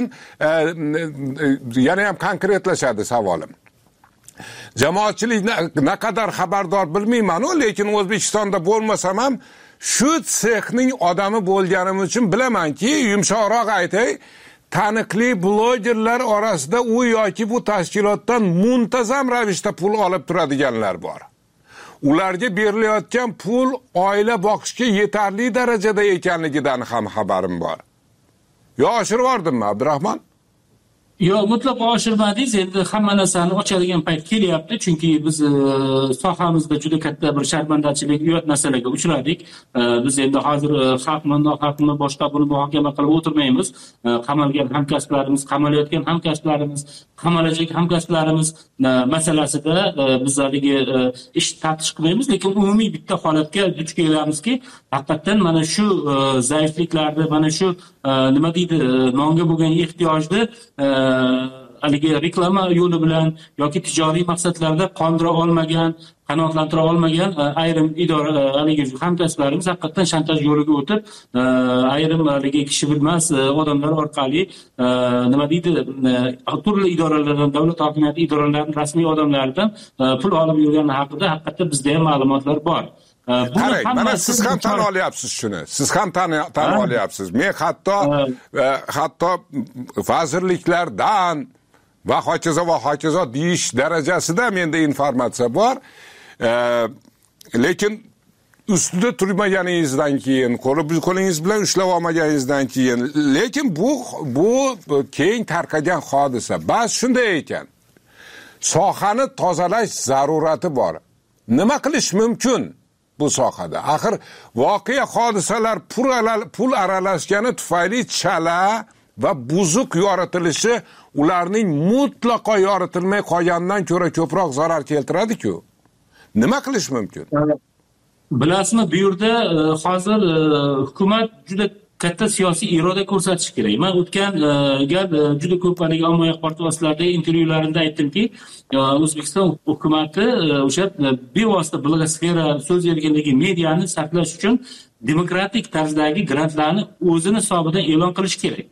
yana ham konkretlashadi savolim. Jamoatchilik naqadar xabardor bilmayman-ku, lekin O'zbekistonda bo'lmasam ham shu sexning odami bo'lganim uchun bilamanki, yumshoqroq aytay, taniqli blogerlar orasida u yoki bu tashkilotdan muntazam ravishda pul olib turadiganlar bor. Ularga berilayotgan pul oila boqishga yetarli darajada ekanligidan ham xabarim bor. Yo, oshirib yordimmi, Abdurahmon? Yo'q, mutlaqo oshirmadingiz. Endi hamma narsani ochadigan payt kelyapti, chunki biz sohamizda juda katta bir sharmandachilik, uyat narsalarga uchradik. Biz endi hozir xalqmi, noxalqmi, boshqa buni muhokama qilib o'tirmaymiz. Qamalgan hamkasblarimiz, qamalayotgan hamkasblarimiz, qamalajak hamkasblarimiz masalasida biz haligi ish taftish qilmaymiz, lekin umumiy bitta holatga duch kelamizki, haqiqatan mana shu zaifliklarni, mana shu nima deydi, nonga bo'lgan ehtiyojni haligi reklama yo'li bilan yoki tijoriy maqsadlarda qondira olmagan, qanoatlantira olmagan ayrim idora haligi hamkasblarimiz haqiqatan shantaj yo'liga o'tib, ayrim haligi kishi bilmas odamlar orqali nima deydi, turli idoralardan, davlat hokimiyati idoralarining rasmiy odamlaridan pul olib yurgani haqida haqiqatan bizda ham ma'lumotlar bor. Qarang, mana siz ham tan olyapsiz shuni. Siz ham tan olyapsiz. Men hatto vazirliklardan va hokazo deyish darajasida menda informatsiya bor. Lekin ustida turmaganingizdan keyin, qo'lingiz bilan ushlab olmaganingizdan keyin, lekin bu keng tarqagan hodisa. Bas shunday ekan. Sohani tozalash zarurati bor. Nima qilish mumkin bu sohada? Axir voqea hodisalar pul aralashgani tufayli chala va buzuq yoritilishi ularning mutlaqo yoritilmay qolgandan ko'ra ko'proq zarar keltiradi-ku. Nima qilish mumkin? Bilasizmi, bu yerda hozir hukumat juda katta siyosiy iroda ko'rsatish kerak. Men o'tgan gal juda ko'p ommaviy axborot vositalarida intervyularimda aytdimki, O'zbekiston hukumati o'sha bevosita blogosfera, so'z erkinligi, mediani saqlash uchun demokratik tarzdagi grantlarni o'zini hisobidan e'lon qilish kerak.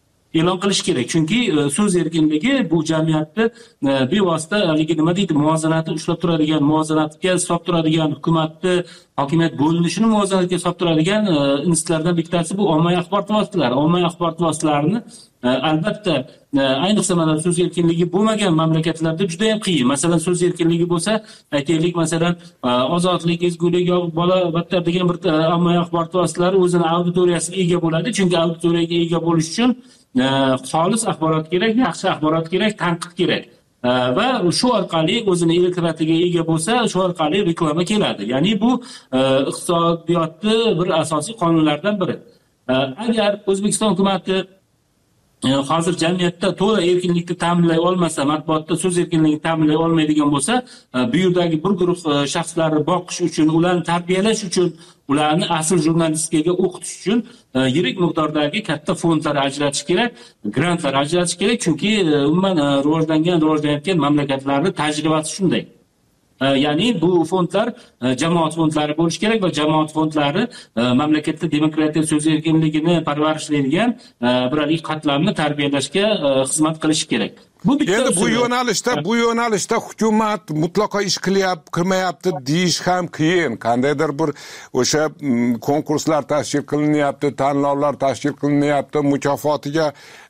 Chunki so'z erkinligi bu jamiyatda bevosita nima deydi, muvozanatni ushlab turadigan, muvozanatga hisob turadigan, hukumatni hokimiyat bo'linishini muvozanatga hisob turadigan institutlardan bittasi bu ommaviy axborot vositalari. Ommaviy axborot vositalarini albatta ayniqsa mana so'z erkinligi bo'lmagan mamlakatlarda juda ham qiyin. Masalan, so'z erkinligi bo'lsa, aytaylik, masalan, ozodlik, ezgulik, bola battar degan bir ommaviy axborot vositalari o'zini auditoriyasiga ega bo'ladi. Chunki auditoriyaga ega bo'lish uchun xolis axborot kerak, yaxshi axborot kerak, tanqid kerak. Va shu orqali o'zini elektoratiga ega bo'lsa, shu orqali reklama keladi. Ya'ni bu iqtisodiyotning bir asosiy qonunlaridan biri. Agar O'zbekiston hukumati hozir jamiyatda to'la erkinlikni ta'minlay olmasa, matbuotda so'z erkinligini ta'minlay olmaydigan bo'lsa, bu yerdagi bir guruh shaxslarni boqish uchun, ularni tarbiyalash uchun, ularni asl jurnalistikaga o'qitish uchun yirik miqdordagi katta fondlar ajratish kerak, grantlar ajratish kerak, chunki umuman rivojlanayotgan mamlakatlarning tajribasi shunday. Ya'ni bu fondlar jamoat fondlari bo'lishi kerak va jamoat fondlari mamlakatda demokratiya, so'z erkinligini parvarishlaydigan biralik qatlamni tarbiyalashga xizmat qilishi kerak. Endi bu yo'nalishda hukumat mutlaqo ish qilmayapti deyish ham qiyin. Qandaydir bir o'sha konkurslar tashkil qilinyapti, tanlovlar tashkil qilinyapti, mukofotiga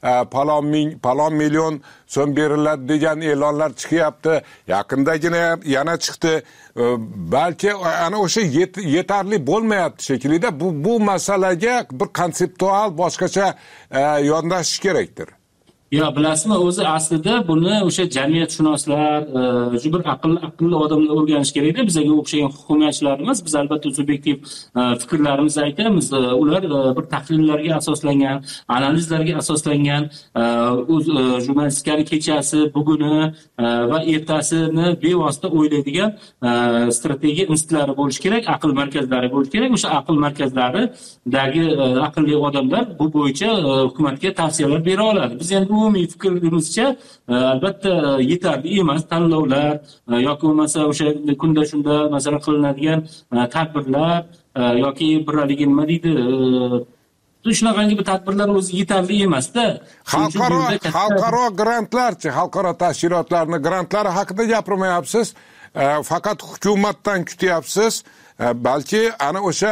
palon million so'm beriladi degan e'lonlar chiqyapti. Yaqindagina yana chiqdi. Balki ana o'sha yetarli bo'lmayapti shekilli-da. Bu masalaga bir konseptual boshqacha yondashish kerakdir. Ya bilasizmi, o'zi aslida buni o'sha jamiyatshunoslar, bir aqlli odamlar o'rganish kerak-da. Bizga o'xshagan hukumatchilarimiz, biz albatta subyektiv fikrlarimizni aytamiz. Ular bir tahlillarga asoslangan, analizlarga asoslangan, o'z jurnalistikani kechasi, buguni va ertasini bevosita o'ylaydigan strategiya institutlari bo'lishi kerak, aql markazlari bo'lishi kerak. O'sha aql markazlaridagi aqlli odamlar bu bo'yicha hukumatga tavsiyalar bera oladi. Biz endi umumiy fikrimizcha albatta yetarli emas tanlovlar yoki bo'lmasa o'sha kunda shunda masalan qilinadigan tadbirlar yoki birligi nima deydi, shunaqangi bir tadbirlar o'zi yetarli emasda. Xalqaro grantlarchi, xalqaro tashkilotlarning grantlari haqida gapirmayapsiz, faqat hukumatdan kutyapsiz. Balki ana o'sha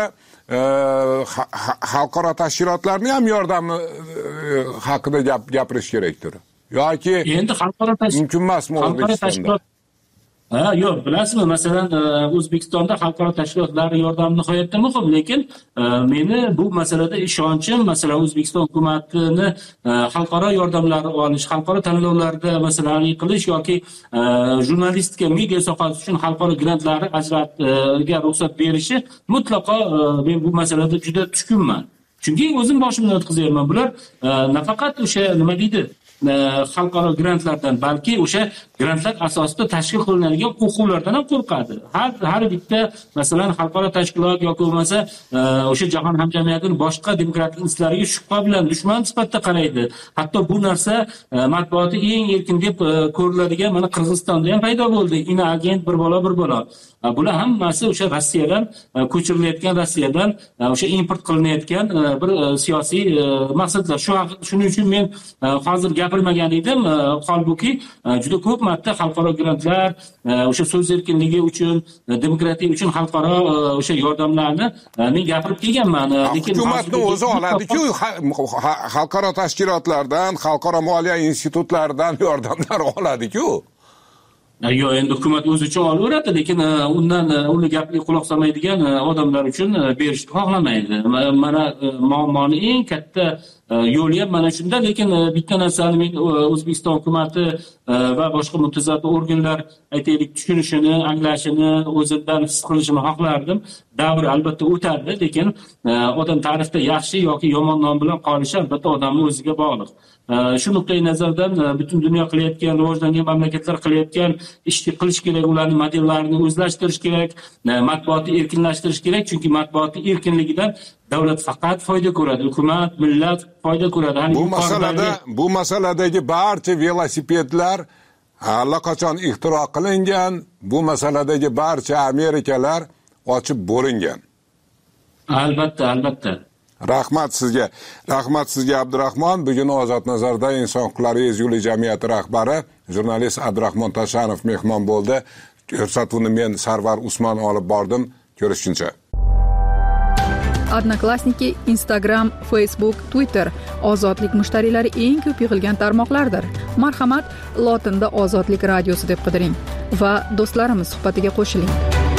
xalqaro tashkilotlarning ham yordami haqida gapirish kerakdir. Yoki endi xalqaro mumkin emasmi O'zbekistonda? Yo'q, bilasizmi, masalan, O'zbekistonda xalqaro tashkilotlar yordami nihoyatda muhim, lekin meni bu masalada ishonchim, masalan, O'zbekiston hukumatini xalqaro yordamlar olish, xalqaro tanlovlarda masalan qilish yoki jurnalistika, media sohasi uchun xalqaro grantlar ajratishga ruxsat berishi mutlaqo men bu masalada juda tushkunman. Chunki o'zim boshimdan o'tkazyapman. Bular nafaqat o'sha nima deydi, xalqaro grantlardan, balki o'sha grantlar asosida tashkil qilinadigan o'quvlardan ham qo'rqadi. Har bitta masalan xalqaro tashkilot yoki bo'lmasa o'sha jahon hamjamiyatining boshqa demokratik institutlariga shubha bilan dushman sifatida qaraydi. Hatto bu narsa matbuoti eng erkin deb ko'riladigan mana Qirg'izistonda ham paydo bo'ldi. Inoagent bir bola. Bular hammasi o'sha Rossiyadan ko'chirilayotgan, Rossiyadan o'sha import qilinayotgan bir siyosiy maqsadlar. Shuning uchun men hozir gapirmagan edim. Holbuki juda ko'p marta xalqaro grantlar, o'sha so'z erkinligi uchun, demokratiya uchun xalqaro o'sha yordamlarni men gapirib kelganman. Lekin hukumatning o'zi oladi-ku, xalqaro tashkilotlardan, xalqaro moliya institutlaridan yordamlar oladi-ku. Yo'q, endi hukumat o'zi uchun olaveradi, lekin undan uni gapiga quloq solmaydigan odamlar uchun berishni xohlamaydi. Mana muammoning eng katta yo'li ham mana shunda. Lekin bitta narsani men O'zbekiston hukumati va boshqa mutasaddi organlar aytaylik tushunishini, anglashini, o'zidan his qilishini xohlardim. Davr albatta o'tadi, lekin odam tarixda yaxshi yoki yomon nom bilan qolishi albatta odamning o'ziga bog'liq. Shu nuqtai nazardan butun dunyo qilayotgan, rivojlangan mamlakatlar qilayotgan ishni qilish kerak, ularning modellarini o'zlashtirish kerak, matbuotni erkinlashtirish kerak, chunki matbuotning erkinligidan davlat faqat foyda ko'radi, hukumat, millat foyda ko'radi. Bu masaladagi barcha velosipedlar allaqachon ixtiro qilingan, bu masaladagi barcha Amerikalar ochib bo'lingan. Albatta. Rahmat sizga Abdurahmon. Bugun Ozod nazarda inson huquqlari ezgulik jamiyati rahbari jurnalist Abdurahmon Tashanov mehmon bo'ldi. Ko'rsatuvni men Sarvar Usmon olib bordim. Ko'rishguncha. Odnoklassniki, Instagram, Facebook, Twitter ozodlik mushtariylari eng ko'p yig'ilgan tarmoqlardir. Marhamat, lotinda Ozodlik radiosi deb qidiring va do'stlarimiz suhbatiga qo'shiling.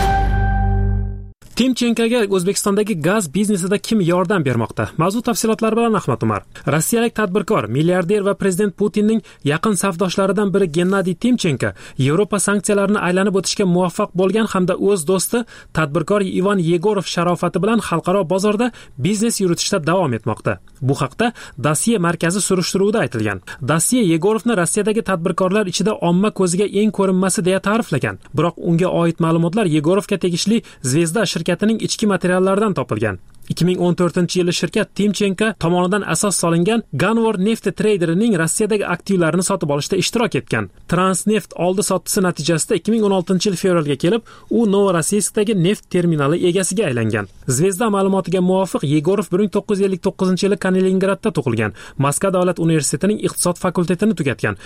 Timchenkoga O'zbekistondagi gaz biznesida kim yordam bermoqda? Mavzu tafsilotlari bilan Ahmad Umar. Rossiyalik tadbirkor, milliarder va prezident Putinning yaqin safdoshlaridan biri Gennadiy Timchenko Yevropa sanksiyalarini aylanib o'tishga muvaffaq bo'lgan hamda o'z do'sti tadbirkor Ivan Yegorov sharofati bilan xalqaro bozorda biznes yuritishda davom etmoqda. Bu haqda Dossier markazi surishtiruvida aytilgan. Dossier Yegorovni Rossiyadagi tadbirkorlar ichida omma ko'ziga eng ko'rinmasi deya ta'riflagan. Biroq unga oid ma'lumotlar Yegorovga tegishli Zvezda shirkatining ichki materiallaridan topilgan. 2014-yili shirkat Timchenko tomonidan asos solingan Ganvor neft traderining Rossiyadagi aktivlarini sotib olishda ishtirok etgan. Transneft oldi-sottisi natijasida 2016-yil fevralga kelib, u Novorossiyskdagi neft terminali egasiga aylangan. Zvezda ma'lumotiga muvofiq Yegorov 1959-yili Kaliningradda tug'ilgan. Moskva davlat universitetining iqtisod fakultetini tugatgan.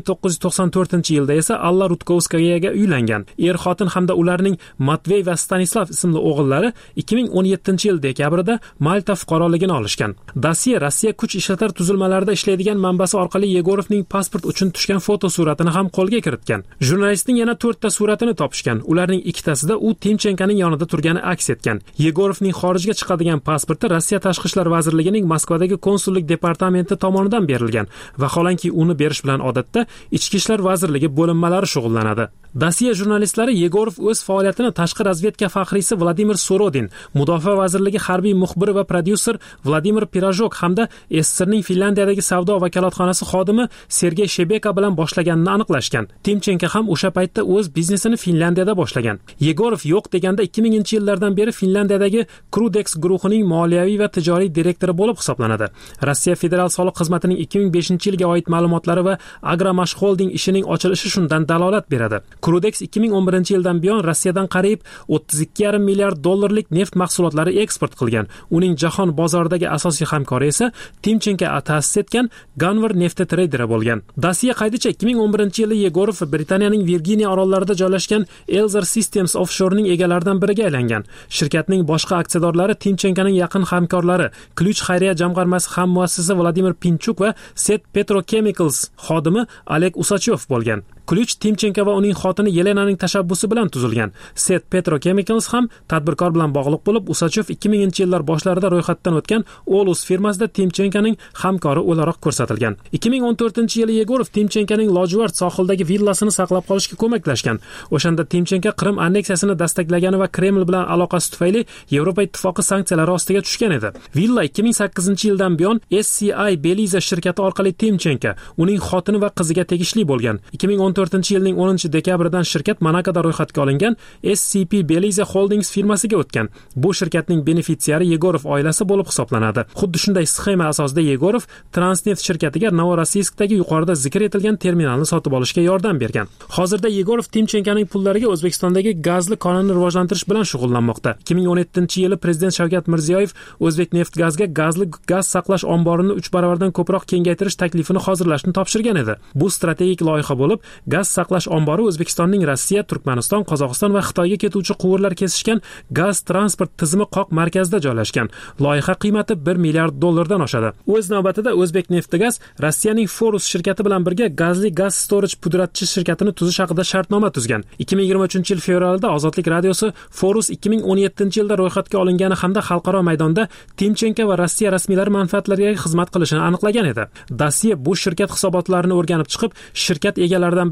1994-yilda esa Alla Rudkovskayaga uylangan. Er-xotin hamda ularning Matvey va Stanislav ismli o'g'illari 2017-yil dekabrda Malta fuqaroligini olishgan. Dossier Rossiya kuch ishlatar tuzilmalarida ishlaydigan manbasi orqali Yegorovning pasport uchun tushgan foto suratini ham qo'lga kiritgan. Jurnalistning yana 4 ta suratini topishgan. Ularning ikkitasida u Timchenkoning yonida turgani aks etgan. Yegorovning xorijga chiqadigan pasporti Rossiya Tashqi ishlar vazirligining Moskvadagi konsullik departamenti tomonidan berilgan. Vaholanki uni berish bilan odatda Ichki ishlar vazirligi bo'linmalari shug'ullanadi. Dossier jurnalistlari Yegorov o'z faoliyatini tashqi razvedka faxriysi Vladimir Sorodin, Mudofaa vazirligi harbiy muxbiri va prodyuser Vladimir Pirojok hamda SSRning Finlandiyadagi savdo vakolatxonasi xodimi Sergey Shebeka bilan boshlaganini aniqlashgan. Timchenko ham o'sha paytda o'z biznesini Finlandiyada boshlagan. Yegorov yo'q deganda 2000-yillardan beri Finlandiyadagi Krudex guruhining moliyaviy va tijoriy direktori bo'lib hisoblanadi. Rossiya federal soliq xizmatining 2005-yilga oid ma'lumotlari va Agromash Holding ishining ochilishi shundan dalolat beradi. Krudex 2011-yildan buyon Rossiyadan qariyb 32,5 milliard dollarlik neft mahsulotlari eksport qilgan. Uning jahon bozoridagi asosiy hamkori esa Timchenko ta'sis etgan Ganvor neft traderi bo'lgan. Dossier qaydicha 2011-yilda Yegorov Britaniyaning Virginiya orollarida joylashgan Elzer Systems Offshore'ning egalaridan biriga aylangan. Shirkatning boshqa aksiyadorlari Timchenkoning yaqin hamkorlari, Ключ xayriya jamg'armasi hammuassisi Vladimir Pinchuk va Set Petrochemicals xodimi Oleg Usachov bo'lgan. Ключ Timchenko va uning xotini Yelenaning tashabbusi bilan tuzilgan. Set Petrochemicals ham tadbirkor bilan bog'liq bo'lib, Usachov 2000-yillar boshlarida ro'yxatdan o'tgan Olus firmasida Timchenkoning hamkori o'laroq ko'rsatilgan. 2014-yili Yegorov Timchenkoning lojuvard sohildagi villasini saqlab qolishga ko'maklashgan. O'shanda Timchenko Qrim anneksiyasini dastaklagani va Kreml bilan aloqasi tufayli Yevropa ittifoqi sanksiyalari ostiga tushgan edi. Villa 2008-yildan buyon SCI Belize shirkati orqali Timchenko, uning xotini va qiziga tegishli bo'lgan. 2014-yilning 10-dekabridan shirkat Monakoda ro'yxatga olingan SCP Belize Holdings firmasiga o'tgan. Bu shirkatning benefitsiari Yegorov oilasi bo'lib hisoblanadi. Xuddi shunday sxema asosida Yegorov Transneft shirkatiga Novorossiyskdagi yuqorida zikr etilgan terminalni sotib olishga yordam bergan. Hozirda Yegorov Timchenkoning pullariga O'zbekistondagi gazli konini rivojlantirish bilan shug'ullanmoqda. 2017-yili prezident Shavkat Mirziyoyev O'zbekneftgazga gazli gaz saqlash omborini 3 baravardan ko'proq kengaytirish taklifini hozirlashni topshirgan edi. Bu strategik loyiha bo'lib, gaz saqlash ombori O'zbekistonning Rossiya, Turkmaniston, Qozog'iston va Xitoyga ketuvchi quvurlar kesishgan gaz transport tizimi qoq markazida joylashgan. Loyiha qiymati 1 milliard dollardan oshadi. O'z navbatida O'zbekneftgaz Rossiyaning Forus shirkati bilan birga gazli gaz storage pudratchi shirkatini tuzish haqida shartnoma tuzgan. 2023-yil fevralda Ozodlik radiosi Forus 2017-yilda ro'yxatga olingani hamda xalqaro maydonda Timchenko va Rossiya rasmiylari manfaatlariga xizmat qilishini aniqlagan edi. Dossier bu shirkat hisobotlarini o'rganib chiqib, shirkat egalaridan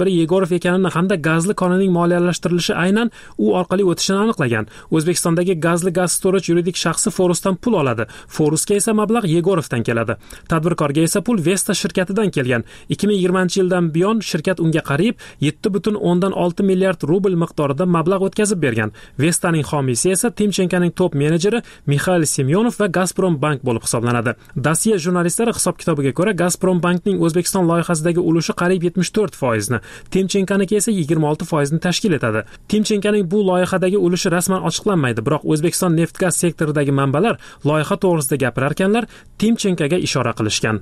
biri Yegorov ekanini hamda gazli konning moliyalashtirilishi aynan u orqali o'tishini aniqlagan. O'zbekistondagi gazli gaz storage yuridik shaxsi Forusdan pul oladi. Forusga esa mablag' Yegorovdan keladi. Tadbirkorga esa pul Vesta shirkatidan kelgan. 2020-yildan buyon shirkat unga qariyb 7,6 milliard rubl miqdorida mablag' o'tkazib bergan. Vestaning homiysi esa Timchenkoning top menejeri Mikhail Semyonov va Gazprom Bank bo'lib hisoblanadi. Dasiya jurnalistlari hisob-kitobiga ko'ra, Gazprom Bankning O'zbekiston loyihasidagi ulushi qariyb 74%, Timchenkoniki esa 26% tashkil etadi. Timchenkoning bu loyihadagi ulushi rasman ochiqlanmaydi, biroq O'zbekiston neft-gaz sektoridagi manbalar loyiha to'g'risida gapirarkanlar Timchenkoga ishora qilishgan.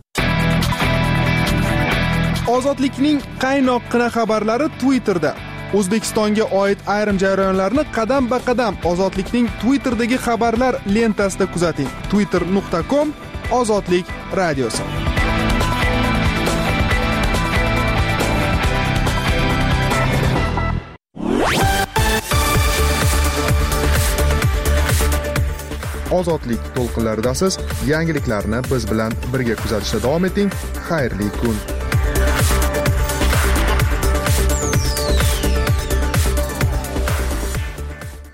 Ozodlikning qaynoqqina xabarlari Twitterda. O'zbekistonga oid ayrim jarayonlarni qadam-ba-qadam Ozodlikning Twitter'dagi xabarlar lentasida kuzating. twitter.com/ozodlik radiosi. Ozodlik to'lqinlaridasiz. Yangiliklarni biz bilan birga kuzatishda davom eting. Xayrli kun.